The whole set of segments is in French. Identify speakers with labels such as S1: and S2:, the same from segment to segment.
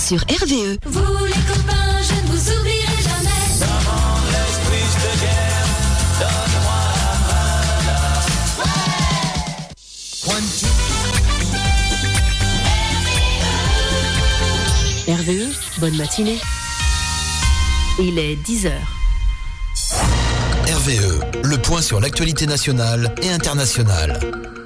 S1: sur RVE.
S2: Vous les copains, je ne vous oublierai jamais.
S3: Dans l'esprit de guerre, donne-moi la main.
S1: RVE, bonne matinée. Il est 10h.
S4: RVE, le point sur l'actualité nationale et internationale.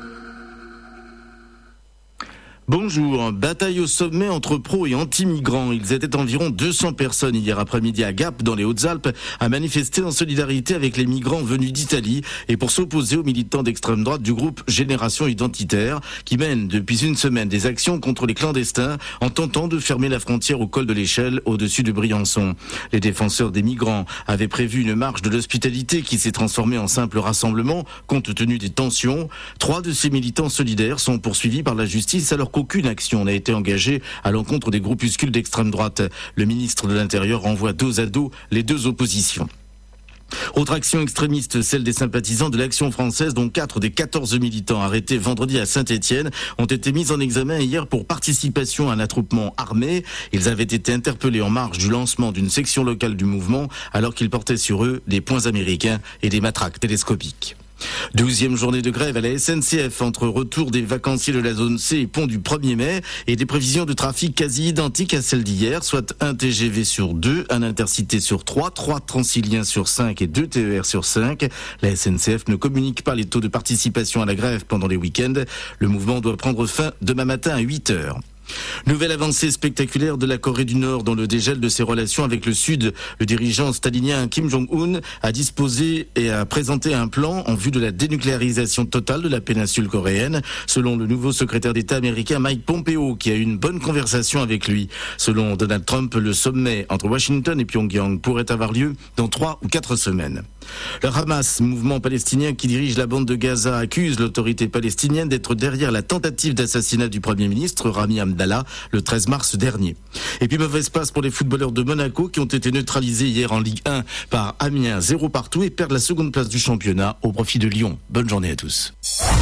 S5: Bonjour, bataille au sommet entre pros et anti-migrants. Ils étaient environ 200 personnes hier après-midi à Gap, dans les Hautes-Alpes, à manifester en solidarité avec les migrants venus d'Italie et pour s'opposer aux militants d'extrême droite du groupe Génération Identitaire, qui mène depuis une semaine des actions contre les clandestins en tentant de fermer la frontière au col de l'Échelle, au-dessus de Briançon. Les défenseurs des migrants avaient prévu une marche de l'hospitalité qui s'est transformée en simple rassemblement, compte tenu des tensions. 3 de ces militants solidaires sont poursuivis par la justice alors qu'aucune action n'a été engagée à l'encontre des groupuscules d'extrême droite. Le ministre de l'Intérieur renvoie dos à dos les deux oppositions. Autre action extrémiste, celle des sympathisants de l'Action française, dont 4 des 14 militants arrêtés vendredi à Saint-Étienne ont été mis en examen hier pour participation à un attroupement armé. Ils avaient été interpellés en marge du lancement d'une section locale du mouvement alors qu'ils portaient sur eux des poings américains et des matraques télescopiques. 12e journée de grève à la SNCF entre retour des vacanciers de la zone C et pont du 1er mai et des prévisions de trafic quasi identiques à celles d'hier, soit un TGV sur 2, un Intercité sur 3 Transiliens sur 5 et 2 TER sur 5. La SNCF ne communique pas les taux de participation à la grève pendant les week-ends. Le mouvement doit prendre fin demain matin à 8h. Nouvelle avancée spectaculaire de la Corée du Nord dans le dégel de ses relations avec le Sud. Le dirigeant stalinien Kim Jong-un a disposé et a présenté un plan en vue de la dénucléarisation totale de la péninsule coréenne, selon le nouveau secrétaire d'État américain Mike Pompeo, qui a eu une bonne conversation avec lui. Selon Donald Trump, le sommet entre Washington et Pyongyang pourrait avoir lieu dans 3 ou 4 semaines. Le Hamas, mouvement palestinien qui dirige la bande de Gaza, accuse l'autorité palestinienne d'être derrière la tentative d'assassinat du Premier ministre Rami Abdallah le 13 mars dernier. Et puis mauvaise passe pour les footballeurs de Monaco qui ont été neutralisés hier en Ligue 1 par Amiens 0 partout et perdent la seconde place du championnat au profit de Lyon. Bonne journée à tous.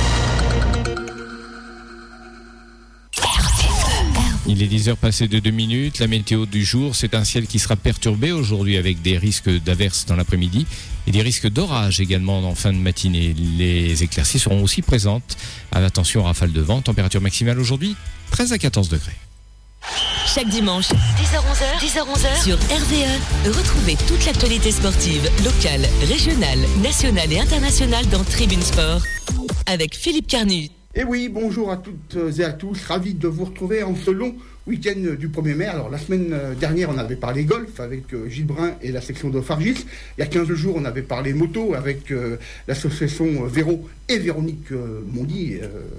S6: Il est 10h passées de 2 minutes. La météo du jour, c'est un ciel qui sera perturbé aujourd'hui avec des risques d'averses dans l'après-midi et des risques d'orage également en fin de matinée. Les éclaircies seront aussi présentes. Attention, rafales de vent. Température maximale aujourd'hui, 13 à 14 degrés.
S1: Chaque dimanche, 10h-11h, sur RVE, retrouvez toute l'actualité sportive, locale, régionale, nationale et internationale dans Tribune Sport avec Philippe Carnu.
S7: Et oui, bonjour à toutes et à tous, ravi de vous retrouver en ce long week-end du 1er mai. Alors la semaine dernière, on avait parlé golf avec Gilles Brun et la section de Fargis. Il y a 15 jours, on avait parlé moto avec l'association Véro et Véronique Mondy,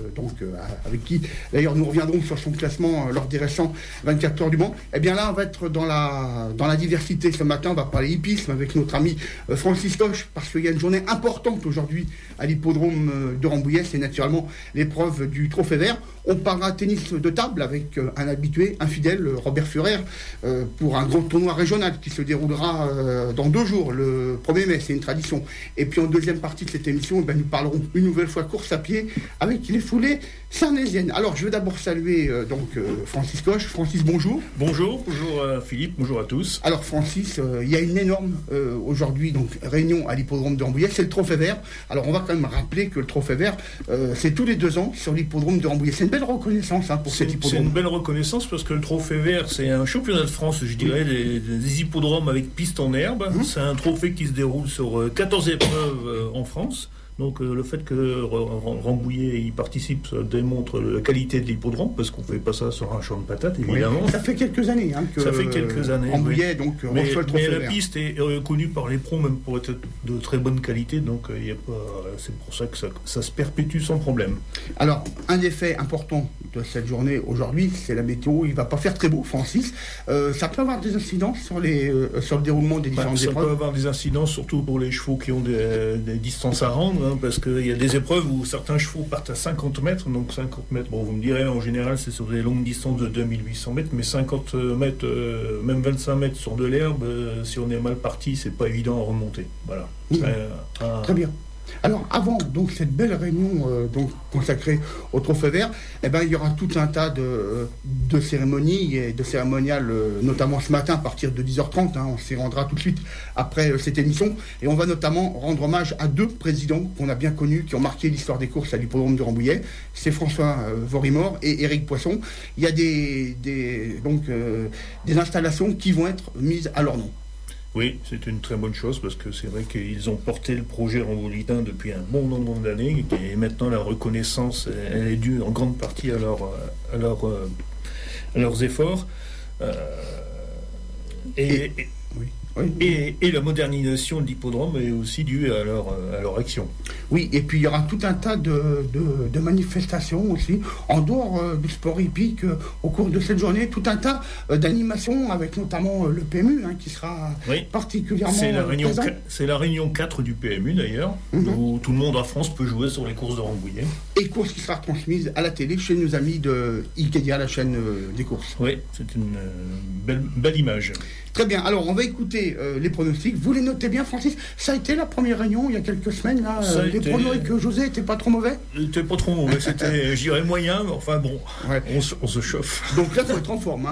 S7: avec qui d'ailleurs nous reviendrons sur son classement lors des récents 24 heures du Mans. Et bien là, on va être dans la diversité ce matin. On va parler hippisme avec notre ami Francis Koch, parce qu'il y a une journée importante aujourd'hui à l'hippodrome de Rambouillet. C'est naturellement l'épreuve du Trophée Vert. On parlera tennis de table avec un habitué, un fidèle, Robert Furer, pour un grand tournoi régional qui se déroulera dans 2 jours, le 1er mai, c'est une tradition. Et puis en deuxième partie de cette émission, nous parlerons une nouvelle fois course à pied avec les foulées sarnésiennes. Alors je vais d'abord saluer Francis Koch. Francis, bonjour.
S8: Bonjour Philippe, bonjour à tous.
S7: Alors Francis, il y a une énorme aujourd'hui réunion à l'hippodrome de Rambouillet, c'est le Trophée Vert. Alors on va quand même rappeler que le Trophée Vert, c'est tous les 2 ans sur l'hippodrome de Rambouillet. C'est une belle reconnaissance pour cet hippodrome.
S8: C'est une belle reconnaissance parce que le Trophée Vert, c'est un championnat de France, je dirais, des hippodromes avec piste en herbe. C'est un trophée qui se déroule sur 14 épreuves en France. Donc le fait que Rambouillet y participe, ça démontre la qualité de l'hippodrome, parce qu'on ne fait pas ça sur un champ de patates, évidemment.
S7: Oui, ça fait quelques années que Rambouillet reçoit le Trophée Vert.
S8: Mais la piste est reconnue par les pros, même pour être de très bonne qualité, donc c'est pour ça que ça se perpétue sans problème.
S7: Alors, un des faits importants de cette journée aujourd'hui, c'est la météo. Il ne va pas faire très beau, Francis. Ça peut avoir des incidences sur le déroulement des différentes épreuves.
S8: Ça peut avoir des incidences, surtout pour les chevaux qui ont des distances à rendre, parce qu'il y a des épreuves où certains chevaux partent à 50 mètres, donc 50 mètres, bon, vous me direz, en général, c'est sur des longues distances de 2800 mètres, mais 50 mètres, même 25 mètres sur de l'herbe, si on est mal parti, c'est pas évident à remonter. Voilà.
S7: Très bien. Alors avant donc cette belle réunion donc consacrée au Trophée Vert, il y aura tout un tas de cérémonies et de cérémoniales, notamment ce matin à partir de 10h30. On s'y rendra tout de suite après cette émission et on va notamment rendre hommage à 2 présidents qu'on a bien connus, qui ont marqué l'histoire des courses à l'hippodrome de Rambouillet. C'est François Vorimore et Éric Poisson. Il y a des installations qui vont être mises à leur nom.
S8: Oui, c'est une très bonne chose parce que c'est vrai qu'ils ont porté le projet rambouillitain depuis un bon nombre d'années et maintenant la reconnaissance elle est due en grande partie à leurs efforts et la modernisation de l'hippodrome est aussi due à leur action.
S7: Oui, et puis il y aura tout un tas de manifestations aussi, en dehors du sport hippique, au cours de cette journée, tout un tas d'animations, avec notamment le PMU, qui sera particulièrement présent.
S8: C'est la réunion 4 du PMU d'ailleurs, où tout le monde en France peut jouer sur les courses de Rambouillet.
S7: Et course qui sera transmise à la télé chez nos amis de Ikedia, la chaîne des courses.
S8: Oui, c'est une belle image.
S7: Très bien, alors on va écouter les pronostics. Vous les notez bien, Francis. Ça a été la première réunion il y a quelques semaines. Là, les pronostics que José n'étaient pas trop mauvais.
S8: C'était pas trop mauvais, c'était, je dirais, moyen, mais enfin bon, on se chauffe.
S7: Donc là, il faut être en forme.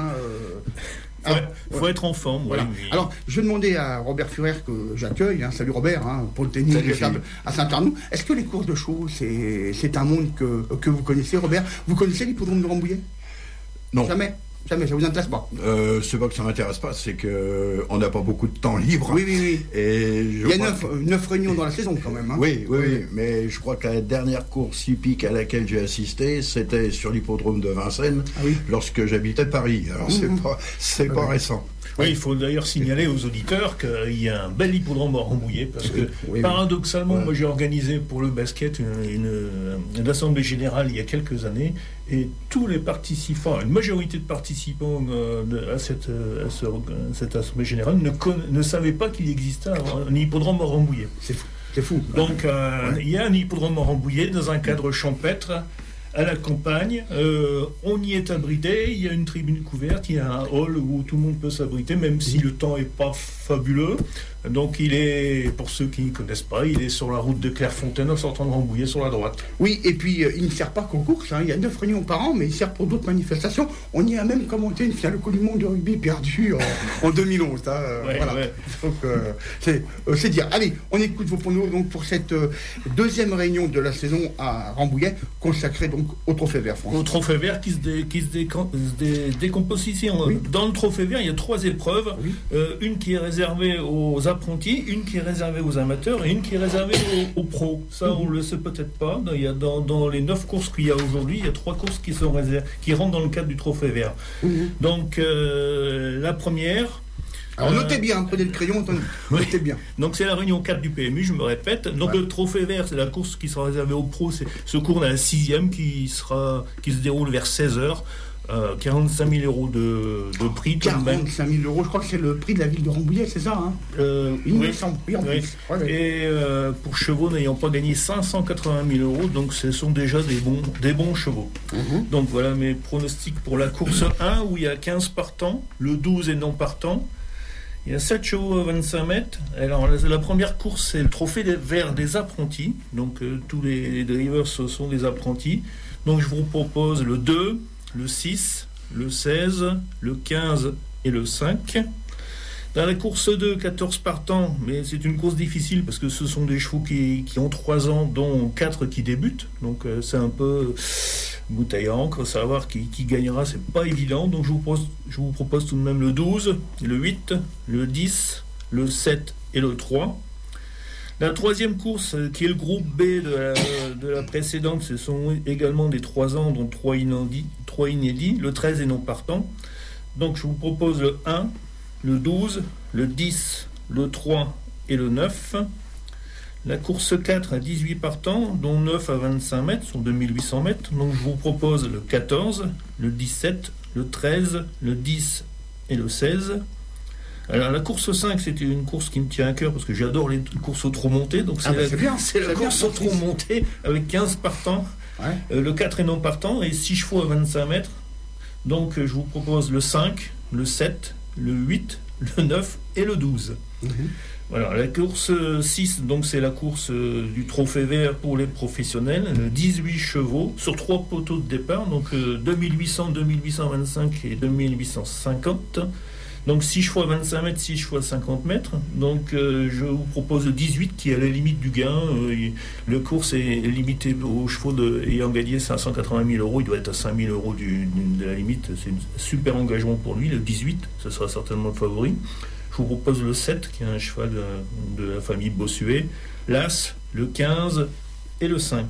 S8: Faut être en forme,
S7: voilà. Oui. Alors, je vais demander à Robert Furer, que j'accueille, salut Robert, pour le tennis à Saint-Arnoux. Est-ce que les courses de chevaux, c'est un monde que vous connaissez, Robert? Vous connaissez l'hippodrome de Rambouillet?
S9: Non.
S7: Jamais, ça vous intéresse pas?
S9: C'est pas que ça m'intéresse pas, c'est que on n'a pas beaucoup de temps libre.
S7: Oui.
S9: Et
S7: il y a 9 réunions dans la saison quand même.
S9: Oui, mais je crois que la dernière course hippique à laquelle j'ai assisté, c'était sur l'hippodrome de Vincennes, lorsque j'habitais Paris. Alors c'est pas récent.
S8: Oui, il faut d'ailleurs signaler aux auditeurs qu'il y a un bel hippodrome à Rambouillet, parce que paradoxalement, moi j'ai organisé pour le basket une assemblée générale il y a quelques années, et tous les participants, une majorité de participants à cette assemblée générale ne savaient pas qu'il existait un hippodrome à Rambouillet.
S7: C'est fou.
S8: Donc il y a un hippodrome à Rambouillet dans un cadre champêtre, à la campagne, on y est abrité, il y a une tribune couverte, il y a un hall où tout le monde peut s'abriter, même si le temps n'est pas fabuleux. Donc il est, pour ceux qui ne connaissent pas, il est sur la route de Clairefontaine en sortant de Rambouillet sur la droite.
S7: Oui, et puis il ne sert pas qu'aux courses, il y a 9 réunions par an, mais il sert pour d'autres manifestations. On y a même commenté une finale Coupe du Monde de rugby perdue en 2011. Voilà. Donc c'est dire. Allez, on écoute vos pronos donc, pour cette deuxième réunion de la saison à Rambouillet, consacrée donc au Trophée Vert France.
S8: Au Trophée Vert qui se décompose ici. Dans le Trophée Vert, il y a 3 épreuves. Une qui est réservée aux apprentis, une qui est réservée aux amateurs et une qui est réservée aux pros. Ça, on le sait peut-être pas. Il y a dans les 9 courses qu'il y a aujourd'hui, il y a 3 courses qui rentrent dans le cadre du Trophée Vert. Donc, la première...
S7: Alors notez bien, prenez le crayon, notez bien.
S8: Donc c'est la réunion 4 du PMU, je me répète. Donc le Trophée Vert, c'est la course qui sera réservée aux pros. C'est ce cours dans la 6e qui se déroule vers 16h. 45 000 euros de prix.
S7: 45 000 euros, je crois que c'est le prix de la ville de Rambouillet, c'est ça
S8: Oui, et pour chevaux n'ayant pas gagné 580 000 euros, donc ce sont déjà des bons chevaux. Donc voilà mes pronostics pour la course 1, où il y a 15 partants, le 12 est non partant. Il y a 7 chevaux à 25 mètres. Alors, la première course, c'est le Trophée Vert des apprentis. Donc, tous les drivers, ce sont des apprentis. Donc, je vous propose le 2, le 6, le 16, le 15 et le 5. Dans la course 2, 14 partants, mais c'est une course difficile parce que ce sont des chevaux qui ont 3 ans, dont 4 qui débutent. Donc, c'est un peu bouteille à encre, savoir qui gagnera, c'est pas évident. Donc je vous propose tout de même le 12, le 8, le 10, le 7 et le 3. La troisième course, qui est le groupe B de la précédente, ce sont également des 3 ans, dont 3 inédits, le 13 est non partant. Donc je vous propose le 1, le 12, le 10, le 3 et le 9. La course 4 à 18 partants, dont 9 à 25 mètres, sont 2800 mètres. Donc je vous propose le 14, le 17, le 13, le 10 et le 16. Alors la course 5, c'était une course qui me tient à cœur parce que j'adore les courses au trot monté. Donc c'est la course au trot monté avec 15 partants. Ouais. Le 4 est non partant et 6 chevaux à 25 mètres. Donc je vous propose le 5, le 7, le 8, le 9 et le 12. Voilà, la course 6, donc c'est la course du trophée vert pour les professionnels, 18 chevaux sur 3 poteaux de départ, donc 2800, 2825 et 2850. Donc 6 fois 25 mètres, 6 fois 50 mètres. Donc je vous propose le 18 qui est à la limite du gain. Le course est limité aux chevaux ayant gagné 580 000 euros. Il doit être à 5 000 euros de la limite. C'est un super engagement pour lui. Le 18, ce sera certainement le favori. Je vous propose le 7 qui est un cheval de la famille Bossuet. L'As, le 15 et le 5.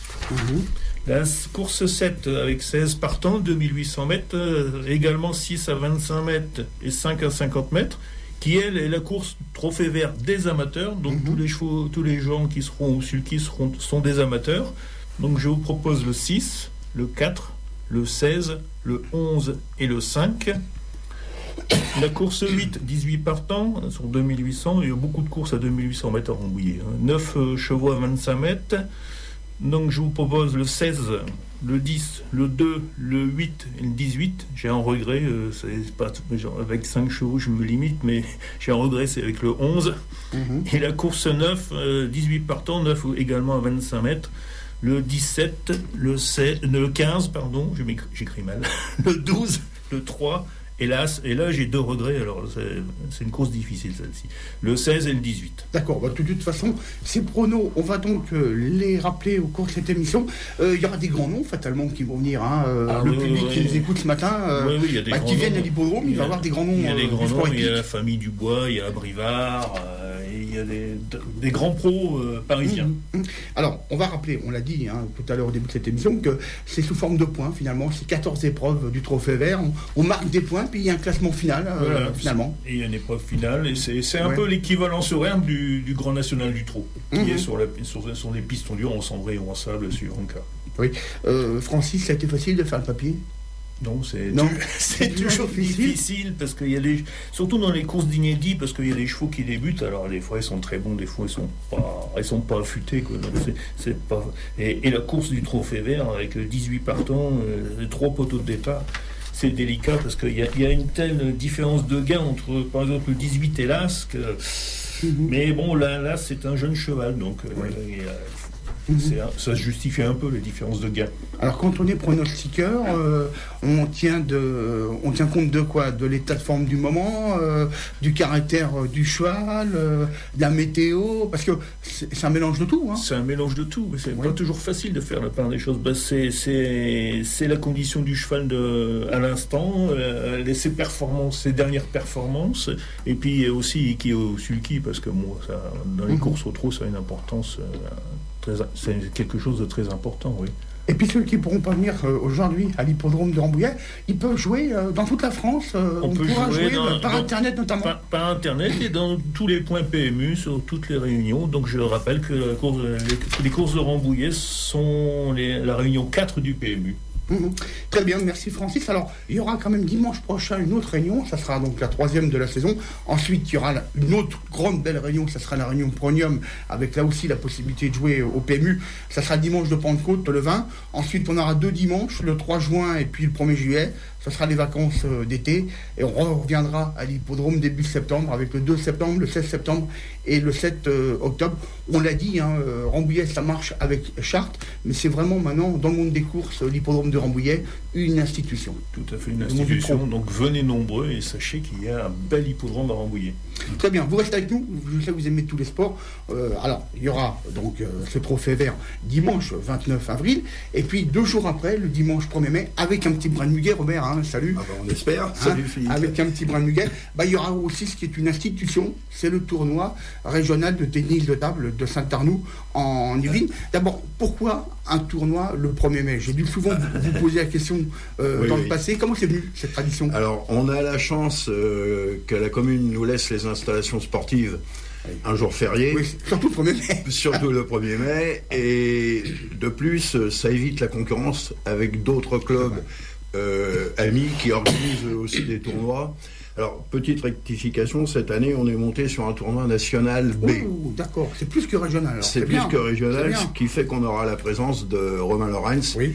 S8: La course 7 avec 16 partants, 2800 mètres, également 6 à 25 mètres et 5 à 50 mètres, qui elle est la course trophée vert des amateurs. Donc tous les chevaux, tous les gens qui seront au sulky sont des amateurs. Donc je vous propose le 6, le 4, le 16, le 11 et le 5. La course 8, 18 partants sur 2800. Il y a beaucoup de courses à 2800 mètres à Rambouillet. 9 chevaux à 25 mètres. Donc je vous propose le 16, le 10, le 2, le 8 et le 18. J'ai un regret, c'est pas, avec 5 chevaux je me limite, mais j'ai un regret, c'est avec le 11. Et la course 9, 18 partants, 9 également à 25 mètres. Le 17, le 15, pardon, j'écris mal, le 12, le 3, hélas, et là j'ai 2 regrets, alors c'est une course difficile celle-ci. Le 16 et le 18.
S7: D'accord, de toute façon, ces pronos, on va donc les rappeler au cours de cette émission. Il y aura des grands noms fatalement qui vont venir. Le public qui nous écoute ce matin,
S8: il y a des grands
S7: qui viennent
S8: noms.
S7: à l'hippodrome, il va y avoir des grands noms.
S8: Il y a des grands noms, il y a la famille Dubois, il y a Brivard, il y a des grands pros parisiens.
S7: Alors, on va rappeler, on l'a dit tout à l'heure au début de cette émission, que c'est sous forme de points finalement, c'est 14 épreuves du trophée vert, on marque des points, puis il y a un classement final finalement.
S8: Et il y a une épreuve finale, et c'est un peu l'équivalence horaire du Grand National du Trot, qui est sur les pistons durs en cendré ou en sable sur un cas.
S7: Oui. Francis, ça a été facile de faire le papier?
S8: Non, c'est toujours difficile parce qu'il y a surtout dans les courses d'inédits, parce qu'il y a des chevaux qui débutent. Alors des fois ils sont très bons, des fois ils sont pas affûtés, quoi. Donc, c'est pas. Et la course du trophée vert avec 18 partants, 3 poteaux de départ, c'est délicat parce qu'il y a une telle différence de gain entre, par exemple, le 18 et l'As que. Mais bon, là c'est un jeune cheval, donc. Ça justifie un peu les différences de gain. Alors
S7: quand on est pronostiqueur, on tient compte de quoi? De l'état de forme du moment, du caractère du cheval, de la météo, parce que c'est un mélange de tout.
S8: C'est un mélange de tout, mais c'est pas toujours facile de faire la part des choses. C'est la condition du cheval à l'instant, ses dernières performances, et puis aussi qui est au sulky, parce que dans les courses au trot, ça a une importance. C'est quelque chose de très important, oui.
S7: Et puis ceux qui ne pourront pas venir aujourd'hui à l'hippodrome de Rambouillet, ils peuvent jouer dans toute la France. On pourra jouer par Internet notamment. Par
S8: Internet et dans tous les points PMU, sur toutes les réunions. Donc je rappelle que les courses de Rambouillet sont la réunion 4 du PMU.
S7: Très bien, merci Francis. Alors, il y aura quand même dimanche prochain une autre réunion, ça sera donc la 3e de la saison. Ensuite, il y aura une autre grande belle réunion, ça sera la réunion Pronium, avec là aussi la possibilité de jouer au PMU. Ça sera dimanche de Pentecôte, le 20. Ensuite, on aura 2 dimanches, le 3 juin et puis le 1er juillet. Ce sera les vacances d'été et on reviendra à l'hippodrome début septembre avec le 2 septembre, le 16 septembre et le 7 octobre. On l'a dit, Rambouillet, ça marche avec Chartres, mais c'est vraiment maintenant, dans le monde des courses, l'hippodrome de Rambouillet, une institution.
S8: Tout à fait, une institution. Donc venez nombreux et sachez qu'il y a un bel hippodrome à Rambouillet.
S7: Très bien, vous restez avec nous, je sais que vous aimez tous les sports. Alors, il y aura donc ce trophée vert dimanche 29 avril, et puis 2 jours après, le dimanche 1er mai, avec un petit brin de muguet, Robert, salut.
S9: On espère, salut Philippe.
S7: Avec un petit brin de muguet. Il y aura aussi ce qui est une institution, c'est le tournoi régional de tennis de table de Saint-Arnoux en Yvelines. D'abord, pourquoi un tournoi le 1er mai? J'ai dû souvent vous poser la question dans le passé. Comment c'est venu cette tradition?
S9: Alors, on a la chance que la commune nous laisse les installations sportives un jour férié.
S7: Oui, surtout le 1er mai.
S9: Surtout le 1er mai. Et de plus, ça évite la concurrence avec d'autres clubs amis qui organisent aussi des tournois. Alors, petite rectification, cette année, on est monté sur un tournoi national B.
S7: Oh, d'accord, c'est plus que régional. Alors.
S9: C'est plus que régional, ce qui fait qu'on aura la présence de Romain Lorenz,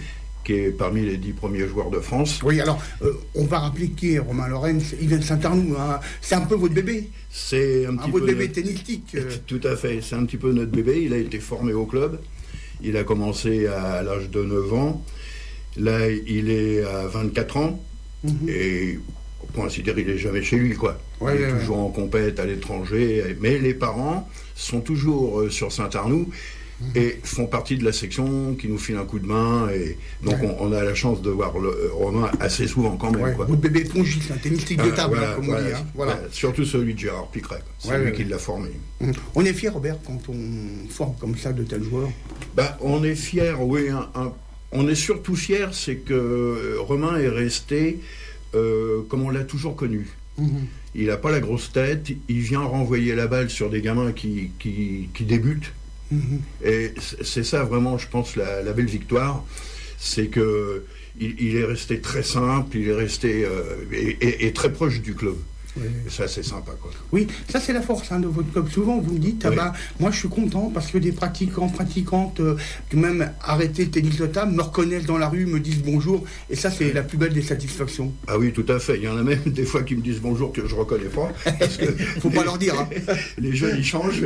S9: qui est parmi les 10 premiers joueurs de France.
S7: Oui, alors, on va rappeler qui est Romain Lorenz, il vient de Saint-Arnoux, hein. C'est un peu votre bébé.
S9: C'est un petit
S7: votre
S9: peu
S7: bébé tennistique.
S9: Tout à fait, c'est un petit peu notre bébé. Il a été formé au club. Il a commencé à l'âge de 9 ans. Là, il est à 24 ans. Et pour ainsi dire, il n'est jamais chez lui, quoi.
S7: Ouais,
S9: il est toujours en compète à l'étranger. Mais les parents sont toujours sur Saint-Arnoux et font partie de la section qui nous file un coup de main. Et donc, on a la chance de voir Romain assez souvent quand même. Quoi.
S7: Votre bébé pongiste, un tennistique de table,
S9: voilà,
S7: comme on dit. Hein. Voilà.
S9: Surtout celui de Gérard Piqueret. C'est lui qui l'a formé.
S7: On est fiers, Robert, quand on forme comme ça de tels joueurs.
S9: On est fiers, oui. On est surtout fiers, c'est que Romain est resté comme on l'a toujours connu. Il n'a pas la grosse tête, il vient renvoyer la balle sur des gamins qui débutent. Et c'est ça vraiment, je pense, la belle victoire. C'est que il est resté très simple, il est resté et très proche du club. Oui. Et ça, c'est sympa, quoi.
S7: Oui, ça, c'est la force de votre club. Souvent, vous me dites, moi, je suis content parce que des pratiquantes, qui même arrêté le tennis de table, me reconnaissent dans la rue, me disent bonjour. Et ça, c'est la plus belle des satisfactions.
S9: Ah oui, tout à fait. Il y en a même des fois qui me disent bonjour que je ne reconnais pas. Parce que
S7: faut pas leur dire. Hein.
S9: Les jeunes, ils changent.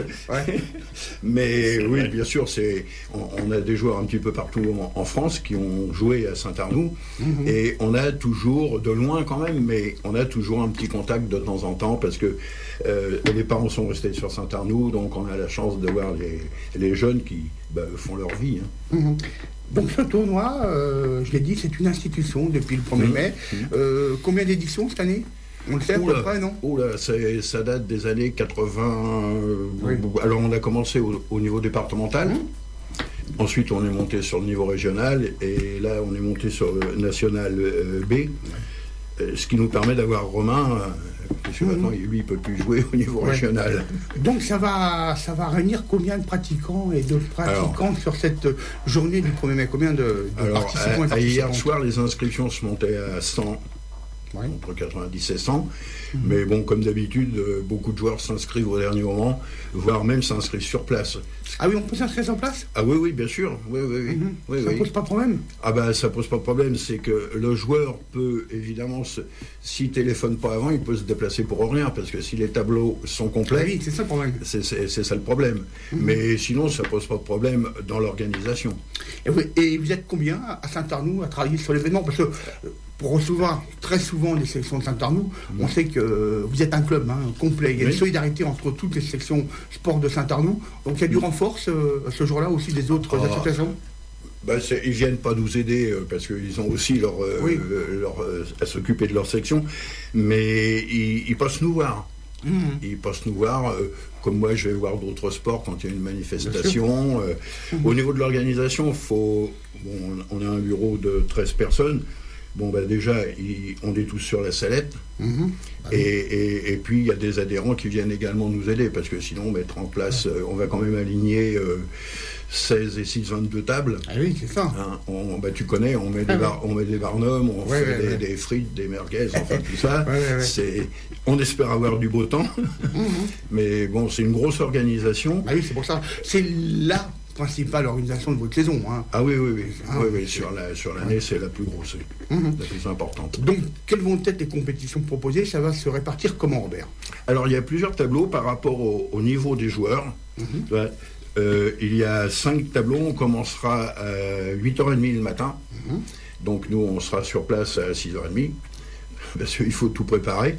S9: Mais oui, bien sûr, on a des joueurs un petit peu partout en France qui ont joué à Saint-Arnoux. Et on a toujours, de loin quand même, mais on a toujours un petit contact de temps en temps parce que les parents sont restés sur Saint-Arnoux, donc on a la chance de voir les jeunes qui font leur vie.
S7: Donc ce tournoi, je l'ai dit, c'est une institution depuis le 1er mai. Combien d'éditions cette année? On le sait à peu près, non?
S9: Ça date des années 80. Alors on a commencé au niveau départemental. Ensuite, on est monté sur le niveau régional et là, on est monté sur le national B. Ce qui nous permet d'avoir Romain, parce que maintenant, lui, il ne peut plus jouer au niveau régional.
S7: Donc, ça va réunir combien de pratiquants et de pratiquantes sur cette journée du 1er mai? Combien de participants
S9: hier soir, les inscriptions se montaient à 100, entre 90 et 100. Mais bon, comme d'habitude, beaucoup de joueurs s'inscrivent au dernier moment, voire même s'inscrivent sur place.
S7: Ah oui, on peut s'inscrire sur place?
S9: Ah oui, bien sûr. Oui,
S7: ça ne pose pas de problème?
S9: Ça pose pas de problème. C'est que le joueur peut, évidemment, s'il ne téléphone pas avant, il peut se déplacer pour rien, parce que si les tableaux sont complets...
S7: oui, c'est ça le problème.
S9: C'est ça le problème. Mais sinon, ça ne pose pas de problème dans l'organisation.
S7: Et vous êtes combien à Saint-Arnoux à travailler sur l'événement? Parce que pour recevoir très souvent les sélections de Saint-Arnoux, on sait que vous êtes un club complet. Il y a une solidarité entre toutes les sections sport de Saint-Arnoux. Donc il y a du renfort ce jour-là aussi des autres associations?
S9: Ils viennent pas nous aider parce qu'ils ont aussi à s'occuper de leur section, mais ils passent nous voir. Ils passent nous voir, comme moi je vais voir d'autres sports quand il y a une manifestation. Au niveau de l'organisation, on a un bureau de 13 personnes. Déjà, on est tous sur la sellette. Et puis, il y a des adhérents qui viennent également nous aider, parce que sinon, mettre en place, on va quand même aligner 16 et 6, 22 tables.
S7: Ah oui, c'est ça.
S9: Tu connais, on met des barnums, on fait des frites, des merguez, enfin tout ça. On espère avoir du beau temps. Mais bon, c'est une grosse organisation.
S7: Ah oui, c'est pour ça. C'est la principale organisation de votre saison.
S9: Ah oui. Sur l'année, c'est la plus grosse, la plus importante.
S7: Donc, quelles vont être les compétitions proposées? Ça va se répartir comment, Robert?
S9: Alors, il y a plusieurs tableaux par rapport au niveau des joueurs. Il y a 5 tableaux. On commencera à 8h30 le matin. Donc, nous, on sera sur place à 6h30, parce qu'il faut tout préparer.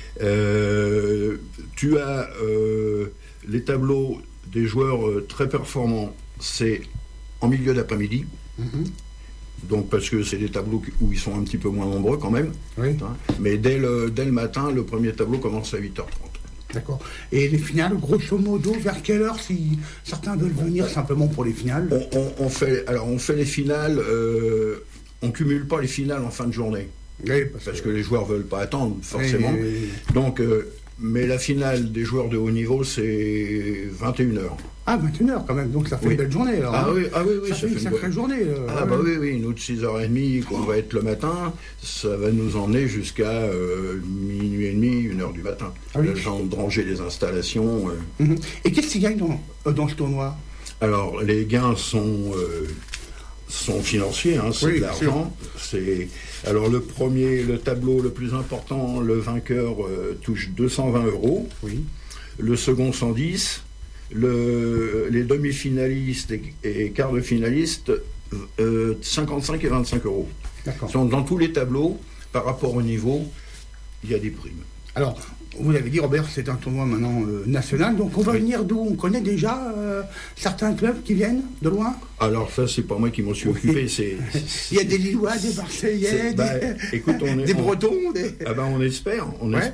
S9: Tu as les tableaux des joueurs très performants, c'est en milieu d'après-midi. Donc parce que c'est des tableaux où ils sont un petit peu moins nombreux quand même. Mais dès le matin, le premier tableau commence à 8h30.
S7: D'accord. Et les finales, grosso modo, vers quelle heure, si certains veulent venir simplement pour les finales?
S9: On fait les finales, on cumule pas les finales en fin de journée. Parce que les joueurs veulent pas attendre, forcément. Donc... mais la finale des joueurs de haut niveau, c'est 21h.
S7: Ah, 21h quand même, donc ça fait une belle journée. Alors,
S9: oui,
S7: ça fait une sacrée journée.
S9: Oui, nous de 6h30, qu'on va être le matin, ça va nous emmener jusqu'à minuit et demi, 1h du matin. Le temps de ranger les installations.
S7: Et qu'est-ce qu'ils gagnent dans ce tournoi?
S9: Alors, les gains sont sont financiers, hein, c'est
S7: Oui,
S9: de l'argent. Alors le tableau le plus important, le vainqueur touche 220 €.
S7: Oui.
S9: Le second 110. Les demi-finalistes et quarts de finalistes 55 et 25 €.
S7: D'accord.
S9: Dans tous les tableaux, par rapport au niveau, il y a des primes.
S7: Alors, vous l'avez dit, Robert, c'est un tournoi maintenant national, donc on va venir d'où? On connaît déjà certains clubs qui viennent de loin?
S9: Alors ça, c'est pas moi qui m'en suis occupé.
S7: Il y a des Lillois, des Marseillais,
S9: écoute,
S7: des Bretons.
S9: Ah ben on espère.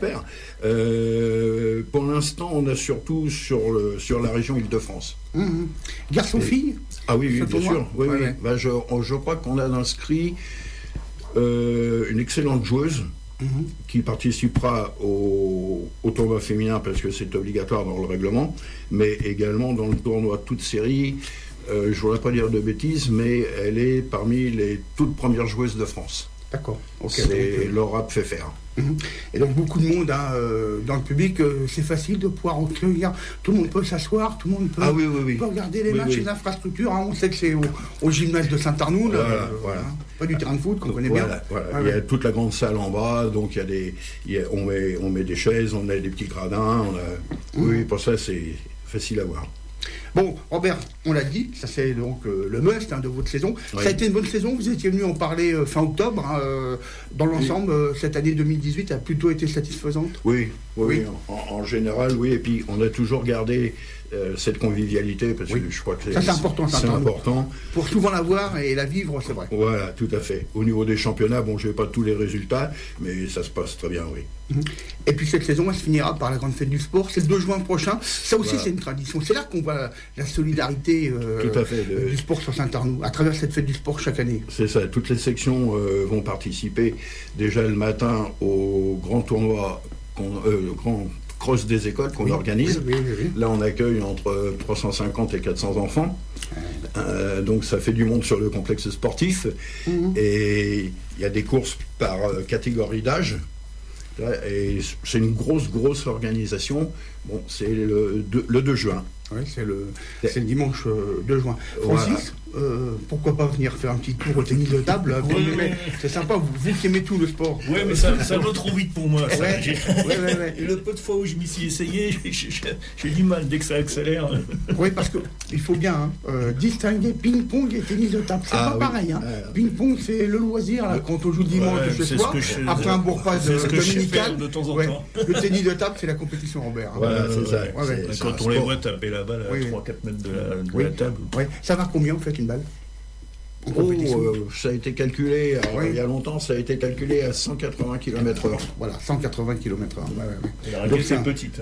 S9: Pour l'instant, on a surtout sur la région Île-de-France.
S7: Garçons-filles?
S9: Ah oui, bien sûr. Oui.
S7: Ouais.
S9: Ben, je crois qu'on a inscrit une excellente joueuse qui participera au tournoi féminin parce que c'est obligatoire dans le règlement, mais également dans le tournoi toute série. Je ne voudrais pas dire de bêtises, mais elle est parmi les toutes premières joueuses de France.
S7: D'accord.
S9: C'est Laura Pfeffer.
S7: Et donc beaucoup de monde dans le public, c'est facile de pouvoir accueillir. Tout le monde peut s'asseoir, tout le monde peut, peut regarder les matchs, les infrastructures. On sait que c'est au gymnase de Saint-Arnoul, pas du terrain de foot qu'on connaît bien.
S9: Il y a toute la grande salle en bas, donc on met des chaises, on a des petits gradins. Oui, pour ça c'est facile à voir.
S7: Bon, Robert, on l'a dit, ça c'est donc le must de votre saison. Oui. Ça a été une bonne saison, vous étiez venu en parler fin octobre. Dans l'ensemble, cette année 2018 a plutôt été satisfaisante.
S9: Oui. En général, oui. Et puis on a toujours gardé cette convivialité, parce que je crois que
S7: c'est important.
S9: C'est important.
S7: Pour souvent la voir et la vivre, c'est vrai.
S9: Voilà, tout à fait. Au niveau des championnats, je n'ai pas tous les résultats, mais ça se passe très bien, oui.
S7: Et puis cette saison, elle se finira par la grande fête du sport. C'est le 2 juin prochain. Ça aussi, c'est une tradition. C'est là qu'on voit la solidarité du sport sur Saint-Arnoux, à travers cette fête du sport chaque année.
S9: C'est ça. Toutes les sections vont participer déjà le matin au grand tournoi, grand cross des écoles qu'on organise. Oui. Là, on accueille entre 350 et 400 enfants. Donc ça fait du monde sur le complexe sportif. Et il y a des courses par catégorie d'âge. Et c'est une grosse organisation. Bon, c'est le 2 juin.
S7: Oui, c'est le dimanche 2 juin. Francis, pourquoi pas venir faire un petit tour au tennis de table? C'est sympa, vous qui aimez tout le sport.
S8: Oui, mais ça va trop vite pour moi. Ça.
S7: Ouais.
S8: Et le peu de fois où je m'y suis essayé, j'ai du mal dès que ça accélère.
S7: Oui, parce qu'il faut bien distinguer ping-pong et tennis de table. C'est pas pareil. Ping-pong, c'est le loisir là, quand on joue dimanche ce soir, après un beau repas dominical.
S8: De temps en temps.
S7: Le tennis de table, c'est la compétition, Robert.
S9: Voilà, c'est ça.
S8: Quand on les voit taper la balle à 3-4 mètres de la table.
S7: Oui. Ça va combien, vous faites une balle?
S9: Ça a été calculé, il y a longtemps, ça a été calculé à 180 km/h.
S7: Voilà, 180 km/h.
S8: La raquette est petite.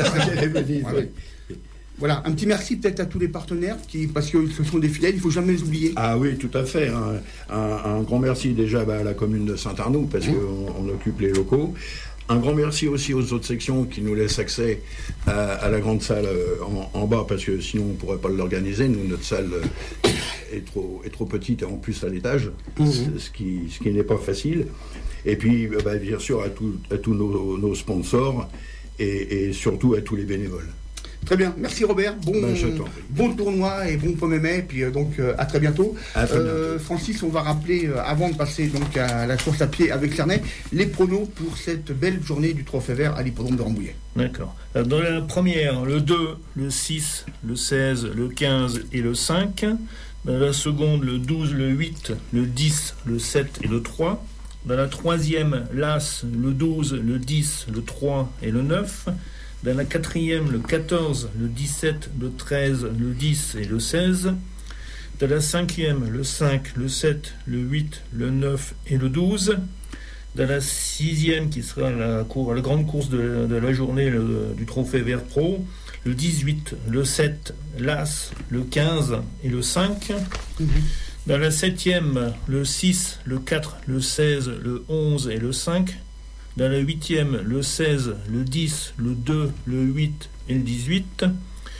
S7: Voilà, un petit merci peut-être à tous les partenaires, parce que ce sont des fidèles, il ne faut jamais les oublier.
S9: Ah oui, tout à fait. Un grand merci déjà à la commune de Saint-Arnoux, parce qu'on occupe les locaux. Un grand merci aussi aux autres sections qui nous laissent accès à la grande salle en bas, parce que sinon on ne pourrait pas l'organiser. Nous, notre salle est trop petite, et en plus à l'étage, ce qui n'est pas facile. Et puis, bien sûr, à tous nos sponsors et surtout à tous les bénévoles.
S7: Très bien, merci Robert, bon tournoi et bon pomme et puis donc à très bientôt. Francis, on va rappeler avant de passer donc à la course à pied avec Cernay, les pronos pour cette belle journée du Trophée Vert à l'hippodrome de Rambouillet.
S8: D'accord. Dans la première, le 2, le 6, le 16, le 15 et le 5. Dans la seconde, le 12, le 8, le 10, le 7 et le 3. Dans la troisième, l'As, le 12, le 10, le 3 et le 9. Dans la quatrième, le 14, le 17, le 13, le 10 et le 16. Dans la cinquième, le 5, le 7, le 8, le 9 et le 12. Dans la sixième, qui sera la grande course de la journée du Trophée Vert Pro, le 18, le 7, l'As, le 15 et le 5. Dans la septième, le 6, le 4, le 16, le 11 et le 5. Dans la huitième, le 16, le 10, le 2, le 8 et le 18.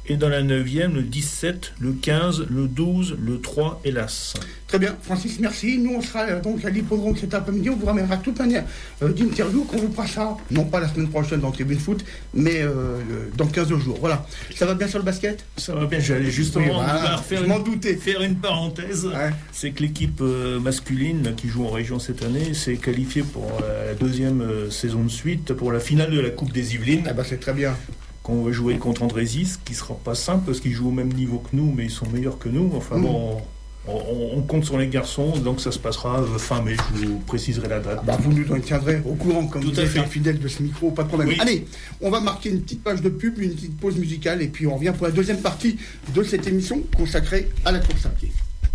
S8: Et dans la 9e, le 17, le 15, le 12, le 3 et l'As.
S7: Très bien, Francis, merci. Nous, on sera donc à l'hippodrome cet après-midi. On vous ramènera toute manière d'interview qu'on vous fera ça, non pas la semaine prochaine dans Tribune Foot, mais dans 15 jours. Voilà. Ça va bien sur le basket ?
S8: Ça va bien, j'allais justement faire une parenthèse.
S7: Ouais.
S8: C'est que l'équipe masculine là, qui joue en région cette année s'est qualifiée pour la deuxième saison de suite pour la finale de la Coupe des Yvelines.
S7: Ah bah c'est très bien.
S8: Qu'on va jouer contre Andrésis, qui sera pas simple parce qu'ils jouent au même niveau que nous, mais ils sont meilleurs que nous. Enfin bon, on compte sur les garçons, donc ça se passera fin mai, je vous préciserai la date.
S7: Bah vous nous en tiendrez au courant, comme
S8: Tout
S7: vous
S8: à
S7: êtes
S8: fait.
S7: un fidèle de ce micro, pas de problème.
S8: Oui.
S7: Allez, on va marquer une petite page de pub, une petite pause musicale, et puis on revient pour la deuxième partie de cette émission consacrée à la course à pied.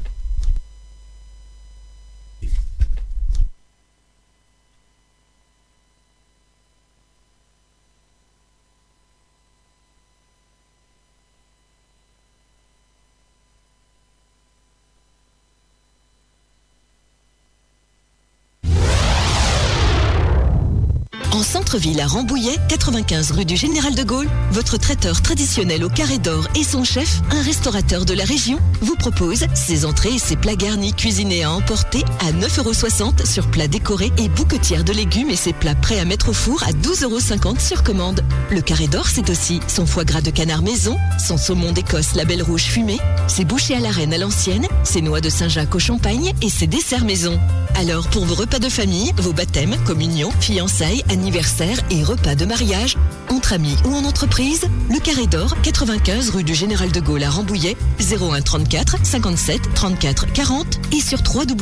S1: En centre-ville à Rambouillet, 95 rue du Général de Gaulle, votre traiteur traditionnel au carré d'or et son chef, un restaurateur de la région, vous propose ses entrées et ses plats garnis cuisinés à emporter à 9,60 € sur plat décoré et bouquetière de légumes et ses plats prêts à mettre au four à 12,50 € sur commande. Le carré d'or, c'est aussi son foie gras de canard maison, son saumon d'Écosse label rouge fumé, ses bouchées à la reine à l'ancienne, ses noix de Saint-Jacques au champagne et ses desserts maison. Alors, pour vos repas de famille, vos baptêmes, communions, fiançailles, anniversaires et repas de mariage, entre amis ou en entreprise, le Carré d'Or, 95 rue du Général de Gaulle à Rambouillet, 01 34 57 34 40 et sur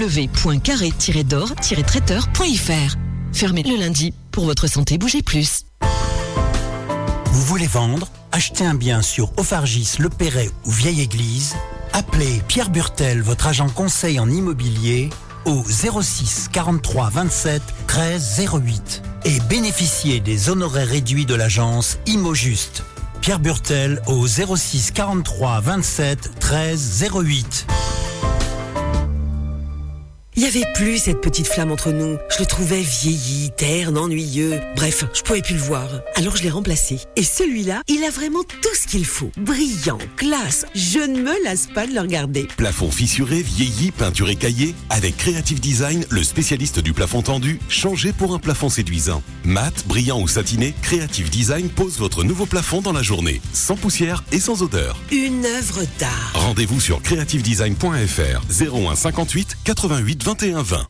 S1: www.carré-d'or-traiteur.fr. Fermé le lundi. Pour votre santé, bougez plus.
S10: Vous voulez vendre, acheter un bien sur Ophargis, Le Perret ou Vieille Église? Appelez Pierre Burtel, votre agent conseil en immobilier, au 06 43 27 13 08 et bénéficiez des honoraires réduits de l'agence ImoJuste. Pierre Burtel au 06 43 27 13 08.
S11: Il n'y avait plus cette petite flamme entre nous. Je le trouvais vieilli, terne, ennuyeux. Bref, je pouvais plus le voir. Alors je l'ai remplacé. Et celui-là, il a vraiment tout ce qu'il faut. Brillant, classe. Je ne me lasse pas de le regarder.
S12: Plafond fissuré, vieilli, peinture écaillée. Avec Creative Design, le spécialiste du plafond tendu, changez pour un plafond séduisant. Mat, brillant ou satiné, Creative Design pose votre nouveau plafond dans la journée. Sans poussière et sans odeur.
S11: Une œuvre d'art.
S12: Rendez-vous sur creativedesign.fr 01 58 88 21 20.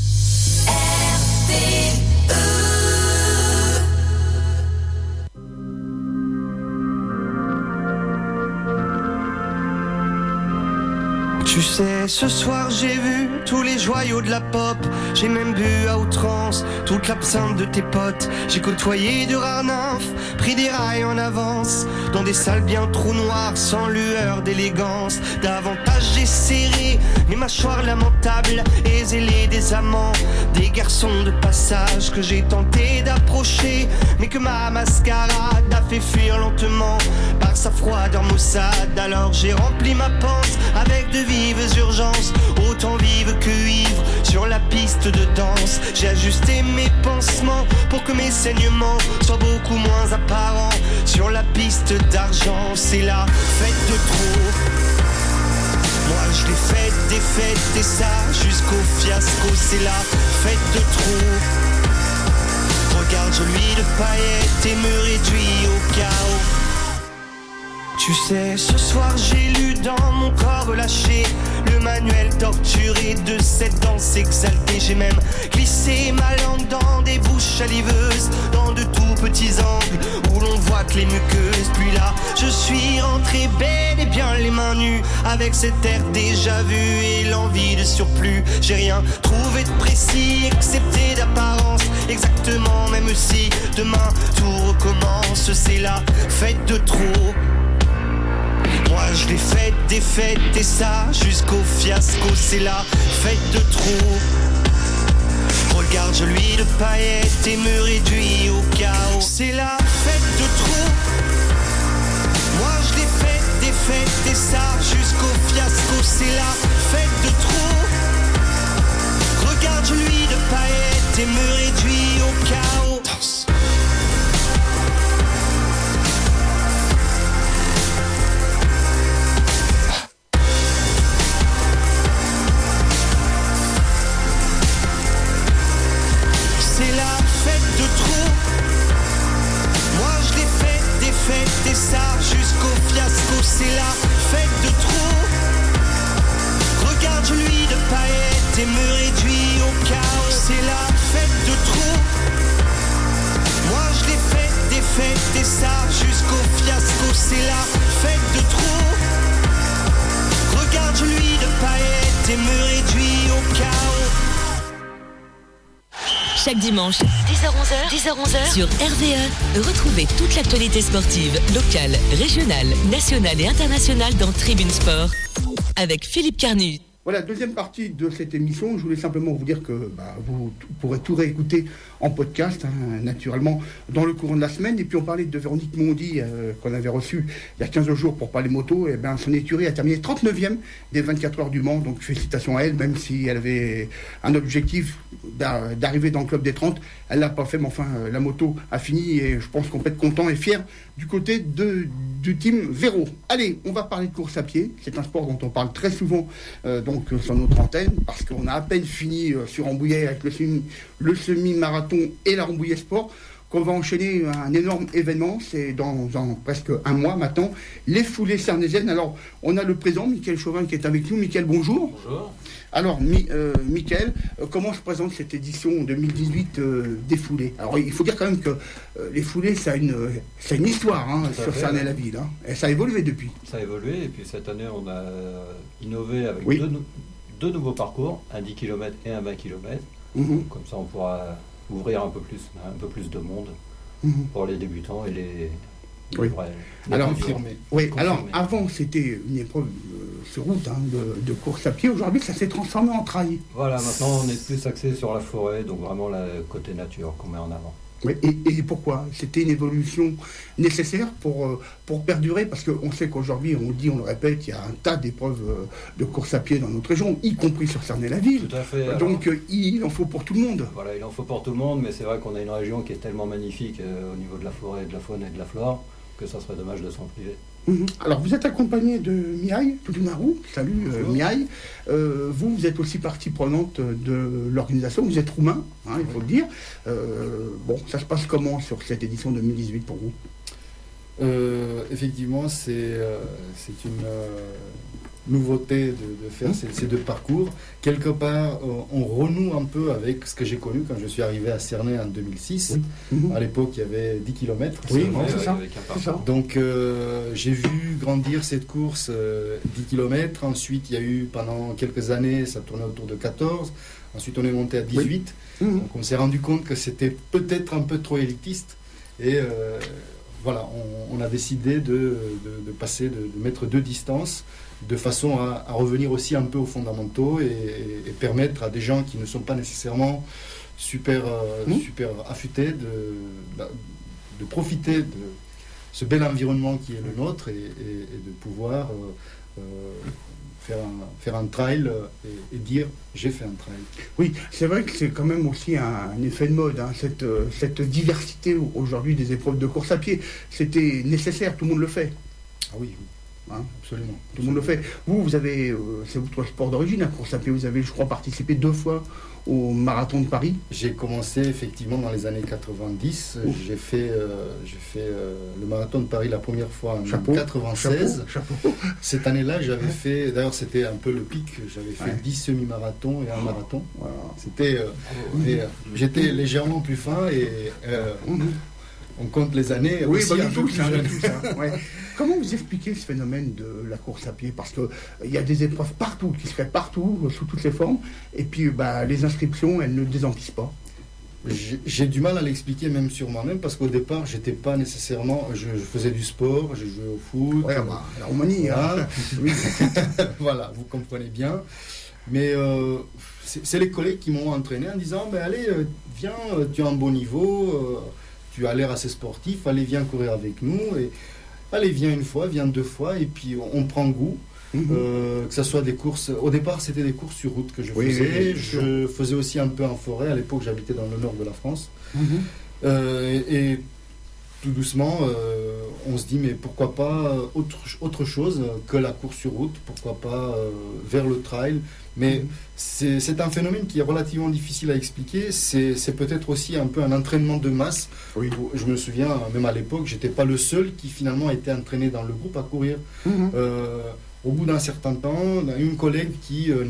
S13: Tu sais, ce soir j'ai vu tous les joyaux de la pop. J'ai même bu à outrance toute l'absinthe de tes potes. J'ai côtoyé de rares nymphes, pris des rails en avance, dans des salles bien trop noires, sans lueur d'élégance. Davantage j'ai serré mes mâchoires lamentables et zélé des amants, des garçons de passage que j'ai tenté d'approcher, mais que ma mascarade a fait fuir lentement par sa froideur maussade. Alors j'ai rempli ma panse avec de vives urgences, autant vives que ivres, sur la piste de danse. J'ai ajusté mes pansements pour que mes saignements soient beaucoup moins apparents. Sur la piste d'argent, c'est la fête de trop. Moi je l'ai faite, défaite et ça jusqu'au fiasco. C'est la fête de trop. Regarde, je lui de paillettes et me réduis au chaos. Tu sais, ce soir j'ai lu dans mon corps relâché le manuel torturé de cette danse exaltée. J'ai même glissé ma langue dans des bouches saliveuses, dans de tout petits angles où l'on voit que les muqueuses. Puis là, je suis rentré bel et bien les mains nues, avec cet air déjà vu et l'envie de surplus. J'ai rien trouvé de précis, excepté d'apparence, exactement, même si demain tout recommence. C'est la fête de trop. Moi je l'ai faite, défaite et ça jusqu'au fiasco. C'est la fête de trop. Regarde, je lui de paillettes et me réduis au chaos. C'est la fête de trop. Moi je l'ai faite, défaite et ça jusqu'au fiasco. C'est la fête de trop. Regarde, je lui de paillettes et me réduis au chaos. Danse. c'est la fête de trop. Moi je l'ai faite, des fêtes et ça jusqu'au fiasco. C'est la fête de trop. Regarde, je lui de paillettes et me réduis au chaos.
S1: Chaque dimanche, 10h-11h, sur RVE, retrouvez toute l'actualité sportive, locale, régionale, nationale et internationale dans Tribune Sport, avec Philippe Carnu.
S7: Voilà, deuxième partie de cette émission. Je voulais simplement vous dire que vous pourrez tout réécouter en podcast, naturellement, dans le courant de la semaine. Et puis on parlait de Véronique Mondy, qu'on avait reçue il y a 15 jours pour parler moto. Et bien, son écurie a terminé 39e des 24 heures du Mans. Donc félicitations à elle, même si elle avait un objectif d'arriver dans le club des 30. Elle l'a pas fait, mais enfin, la moto a fini. Et je pense qu'on peut être content et fier du côté du team Véro. Allez, on va parler de course à pied. C'est un sport dont on parle très souvent donc sur notre antenne, parce qu'on a à peine fini sur Rambouillet avec le semi-marathon et la Rambouillet Sport, qu'on va enchaîner un énorme événement. C'est dans presque un mois maintenant, les foulées cernaisennes. Alors, on a le président, Mickaël Chauvin, qui est avec nous. Mickaël, bonjour.
S14: Bonjour.
S7: Alors, Mickaël, comment se présente cette édition 2018 des foulées? Alors, il faut dire quand même que les foulées, ça a une histoire sur Cernay-la-Ville. Et ça a évolué depuis.
S14: Ça a évolué, et puis cette année, on a innové avec deux nouveaux parcours, un 10 km et un 20 km. Comme ça, on pourra ouvrir un peu plus de monde pour les débutants et les confirmés.
S7: Alors, avant, c'était une épreuve sur route de course à pied. Aujourd'hui, ça s'est transformé en trail.
S14: Voilà, maintenant, on est plus axé sur la forêt, donc vraiment le côté nature qu'on met en avant.
S7: Oui, et pourquoi? C'était une évolution nécessaire pour perdurer, parce qu'on sait qu'aujourd'hui, on le répète, il y a un tas d'épreuves de course à pied dans notre région, y compris sur Cernay-la-Ville.
S14: Tout à fait.
S7: Donc il en faut pour tout le monde.
S14: Voilà, il en faut pour tout le monde, mais c'est vrai qu'on a une région qui est tellement magnifique au niveau de la forêt, de la faune et de la flore, que ça serait dommage de s'en priver.
S7: Alors, vous êtes accompagné de Miaï Toudunaru. Salut Miaï. Vous êtes aussi partie prenante de l'organisation. Vous êtes roumain, il faut le dire. Ça se passe comment sur cette édition 2018 pour vous?
S15: Effectivement, c'est une nouveauté de faire ces deux parcours. Quelque part, on renoue un peu avec ce que j'ai connu quand je suis arrivé à Cernay en 2006. À l'époque, il y avait 10 km.
S7: C'est ça.
S15: Donc, j'ai vu grandir cette course 10 km. Ensuite, il y a eu, pendant quelques années, ça tournait autour de 14. Ensuite, on est monté à 18. Donc, on s'est rendu compte que c'était peut-être un peu trop élitiste. Et voilà, on a décidé de passer, de mettre deux distances, de façon à revenir aussi un peu aux fondamentaux et permettre à des gens qui ne sont pas nécessairement super affûtés de profiter de ce bel environnement qui est le nôtre et de pouvoir faire un trail et dire j'ai fait un trail.
S7: Oui, c'est vrai que c'est quand même aussi un effet de mode, cette diversité aujourd'hui des épreuves de course à pied. C'était nécessaire, tout le monde le fait.
S15: Ah oui. Absolument.
S7: Tout le monde le fait. Vous avez, c'est votre sport d'origine, la course à pied. Vous avez, je crois, participé 2 fois au marathon de Paris.
S15: J'ai commencé effectivement dans les années 90. J'ai fait le marathon de Paris la première fois en 96.
S7: Chapeau.
S15: Cette année-là, j'avais fait, d'ailleurs c'était un peu le pic, j'avais fait 10 semi-marathons et un marathon. Voilà. C'était, j'étais légèrement plus fin et on compte les années.
S7: Oui,
S15: aussi,
S7: tout ça. Comment vous expliquez ce phénomène de la course à pied? Parce qu'il y a des épreuves partout, qui se créent partout, sous toutes les formes, et puis les inscriptions, elles ne désemplissent pas.
S15: J'ai du mal à l'expliquer même sur moi-même, parce qu'au départ, j'étais pas nécessairement... Je faisais du sport, je jouais au foot.
S7: La Roumanie,
S15: voilà, vous comprenez bien. Mais c'est les collègues qui m'ont entraîné en disant allez, viens, tu as un bon niveau, tu as l'air assez sportif, allez, viens courir avec nous. Et allez, viens une fois, viens 2 fois, et puis on prend goût. Que ce soit des courses... Au départ, c'était des courses sur route que je faisais. Je faisais aussi un peu en forêt. À l'époque, j'habitais dans le nord de la France. Et tout doucement, on se dit, mais pourquoi pas autre chose que la course sur route? Pourquoi pas vers le trail? Mais c'est un phénomène qui est relativement difficile à expliquer. C'est peut-être aussi un peu un entraînement de masse. Je me souviens, même à l'époque, j'étais pas le seul qui finalement était entraîné dans le groupe à courir. Au bout d'un certain temps, on a une collègue qui n'était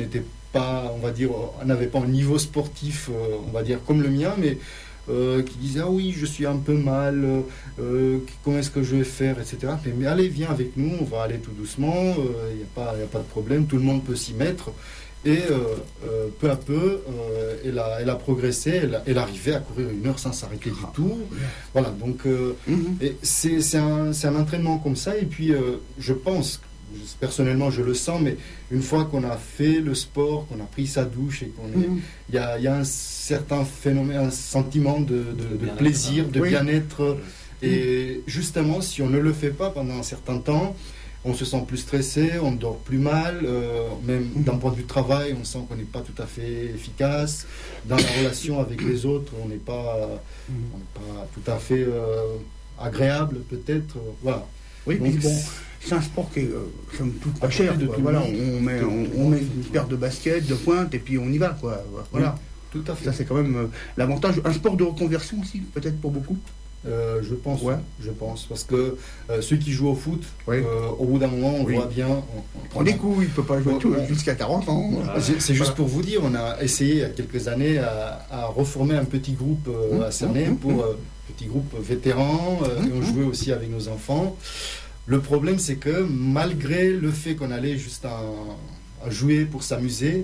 S15: pas, on va dire, n'avait pas un niveau sportif, on va dire, comme le mien, mais qui disaient, ah oui, je suis un peu mal, comment est-ce que je vais faire, etc. Mais allez, viens avec nous, on va aller tout doucement, il n'y a pas de problème, tout le monde peut s'y mettre. Et peu à peu, elle a progressé, elle arrivait à courir 1 heure sans s'arrêter du tout. Voilà, donc et c'est un entraînement comme ça. Et puis, je pense, personnellement, je le sens, mais une fois qu'on a fait le sport, qu'on a pris sa douche, et il y a un certain phénomène, un sentiment de plaisir, de bien-être. Et justement, si on ne le fait pas pendant un certain temps, on se sent plus stressé, on dort plus mal, même d'un point de vue travail, on sent qu'on n'est pas tout à fait efficace. Dans la relation avec les autres, on n'est pas tout à fait agréable, peut-être. Voilà.
S7: Oui, donc, bon, c'est un sport qui est somme toute pas cher. Voilà, on met une paire de baskets, de pointe, et puis on y va, quoi. Voilà.
S15: Oui, tout à fait.
S7: Ça, c'est quand même l'avantage. Un sport de reconversion aussi, peut-être pour beaucoup.
S15: Je pense, je pense, parce que ceux qui jouent au foot, au bout d'un moment, on voit bien.
S7: On prend des coups, il ne peut pas jouer jusqu'à 40 ans.
S15: C'est juste pour vous dire, on a essayé il y a quelques années à reformer un petit groupe à Cernay, petit groupe vétéran, et on jouait aussi avec nos enfants. Le problème, c'est que malgré le fait qu'on allait juste à jouer pour s'amuser,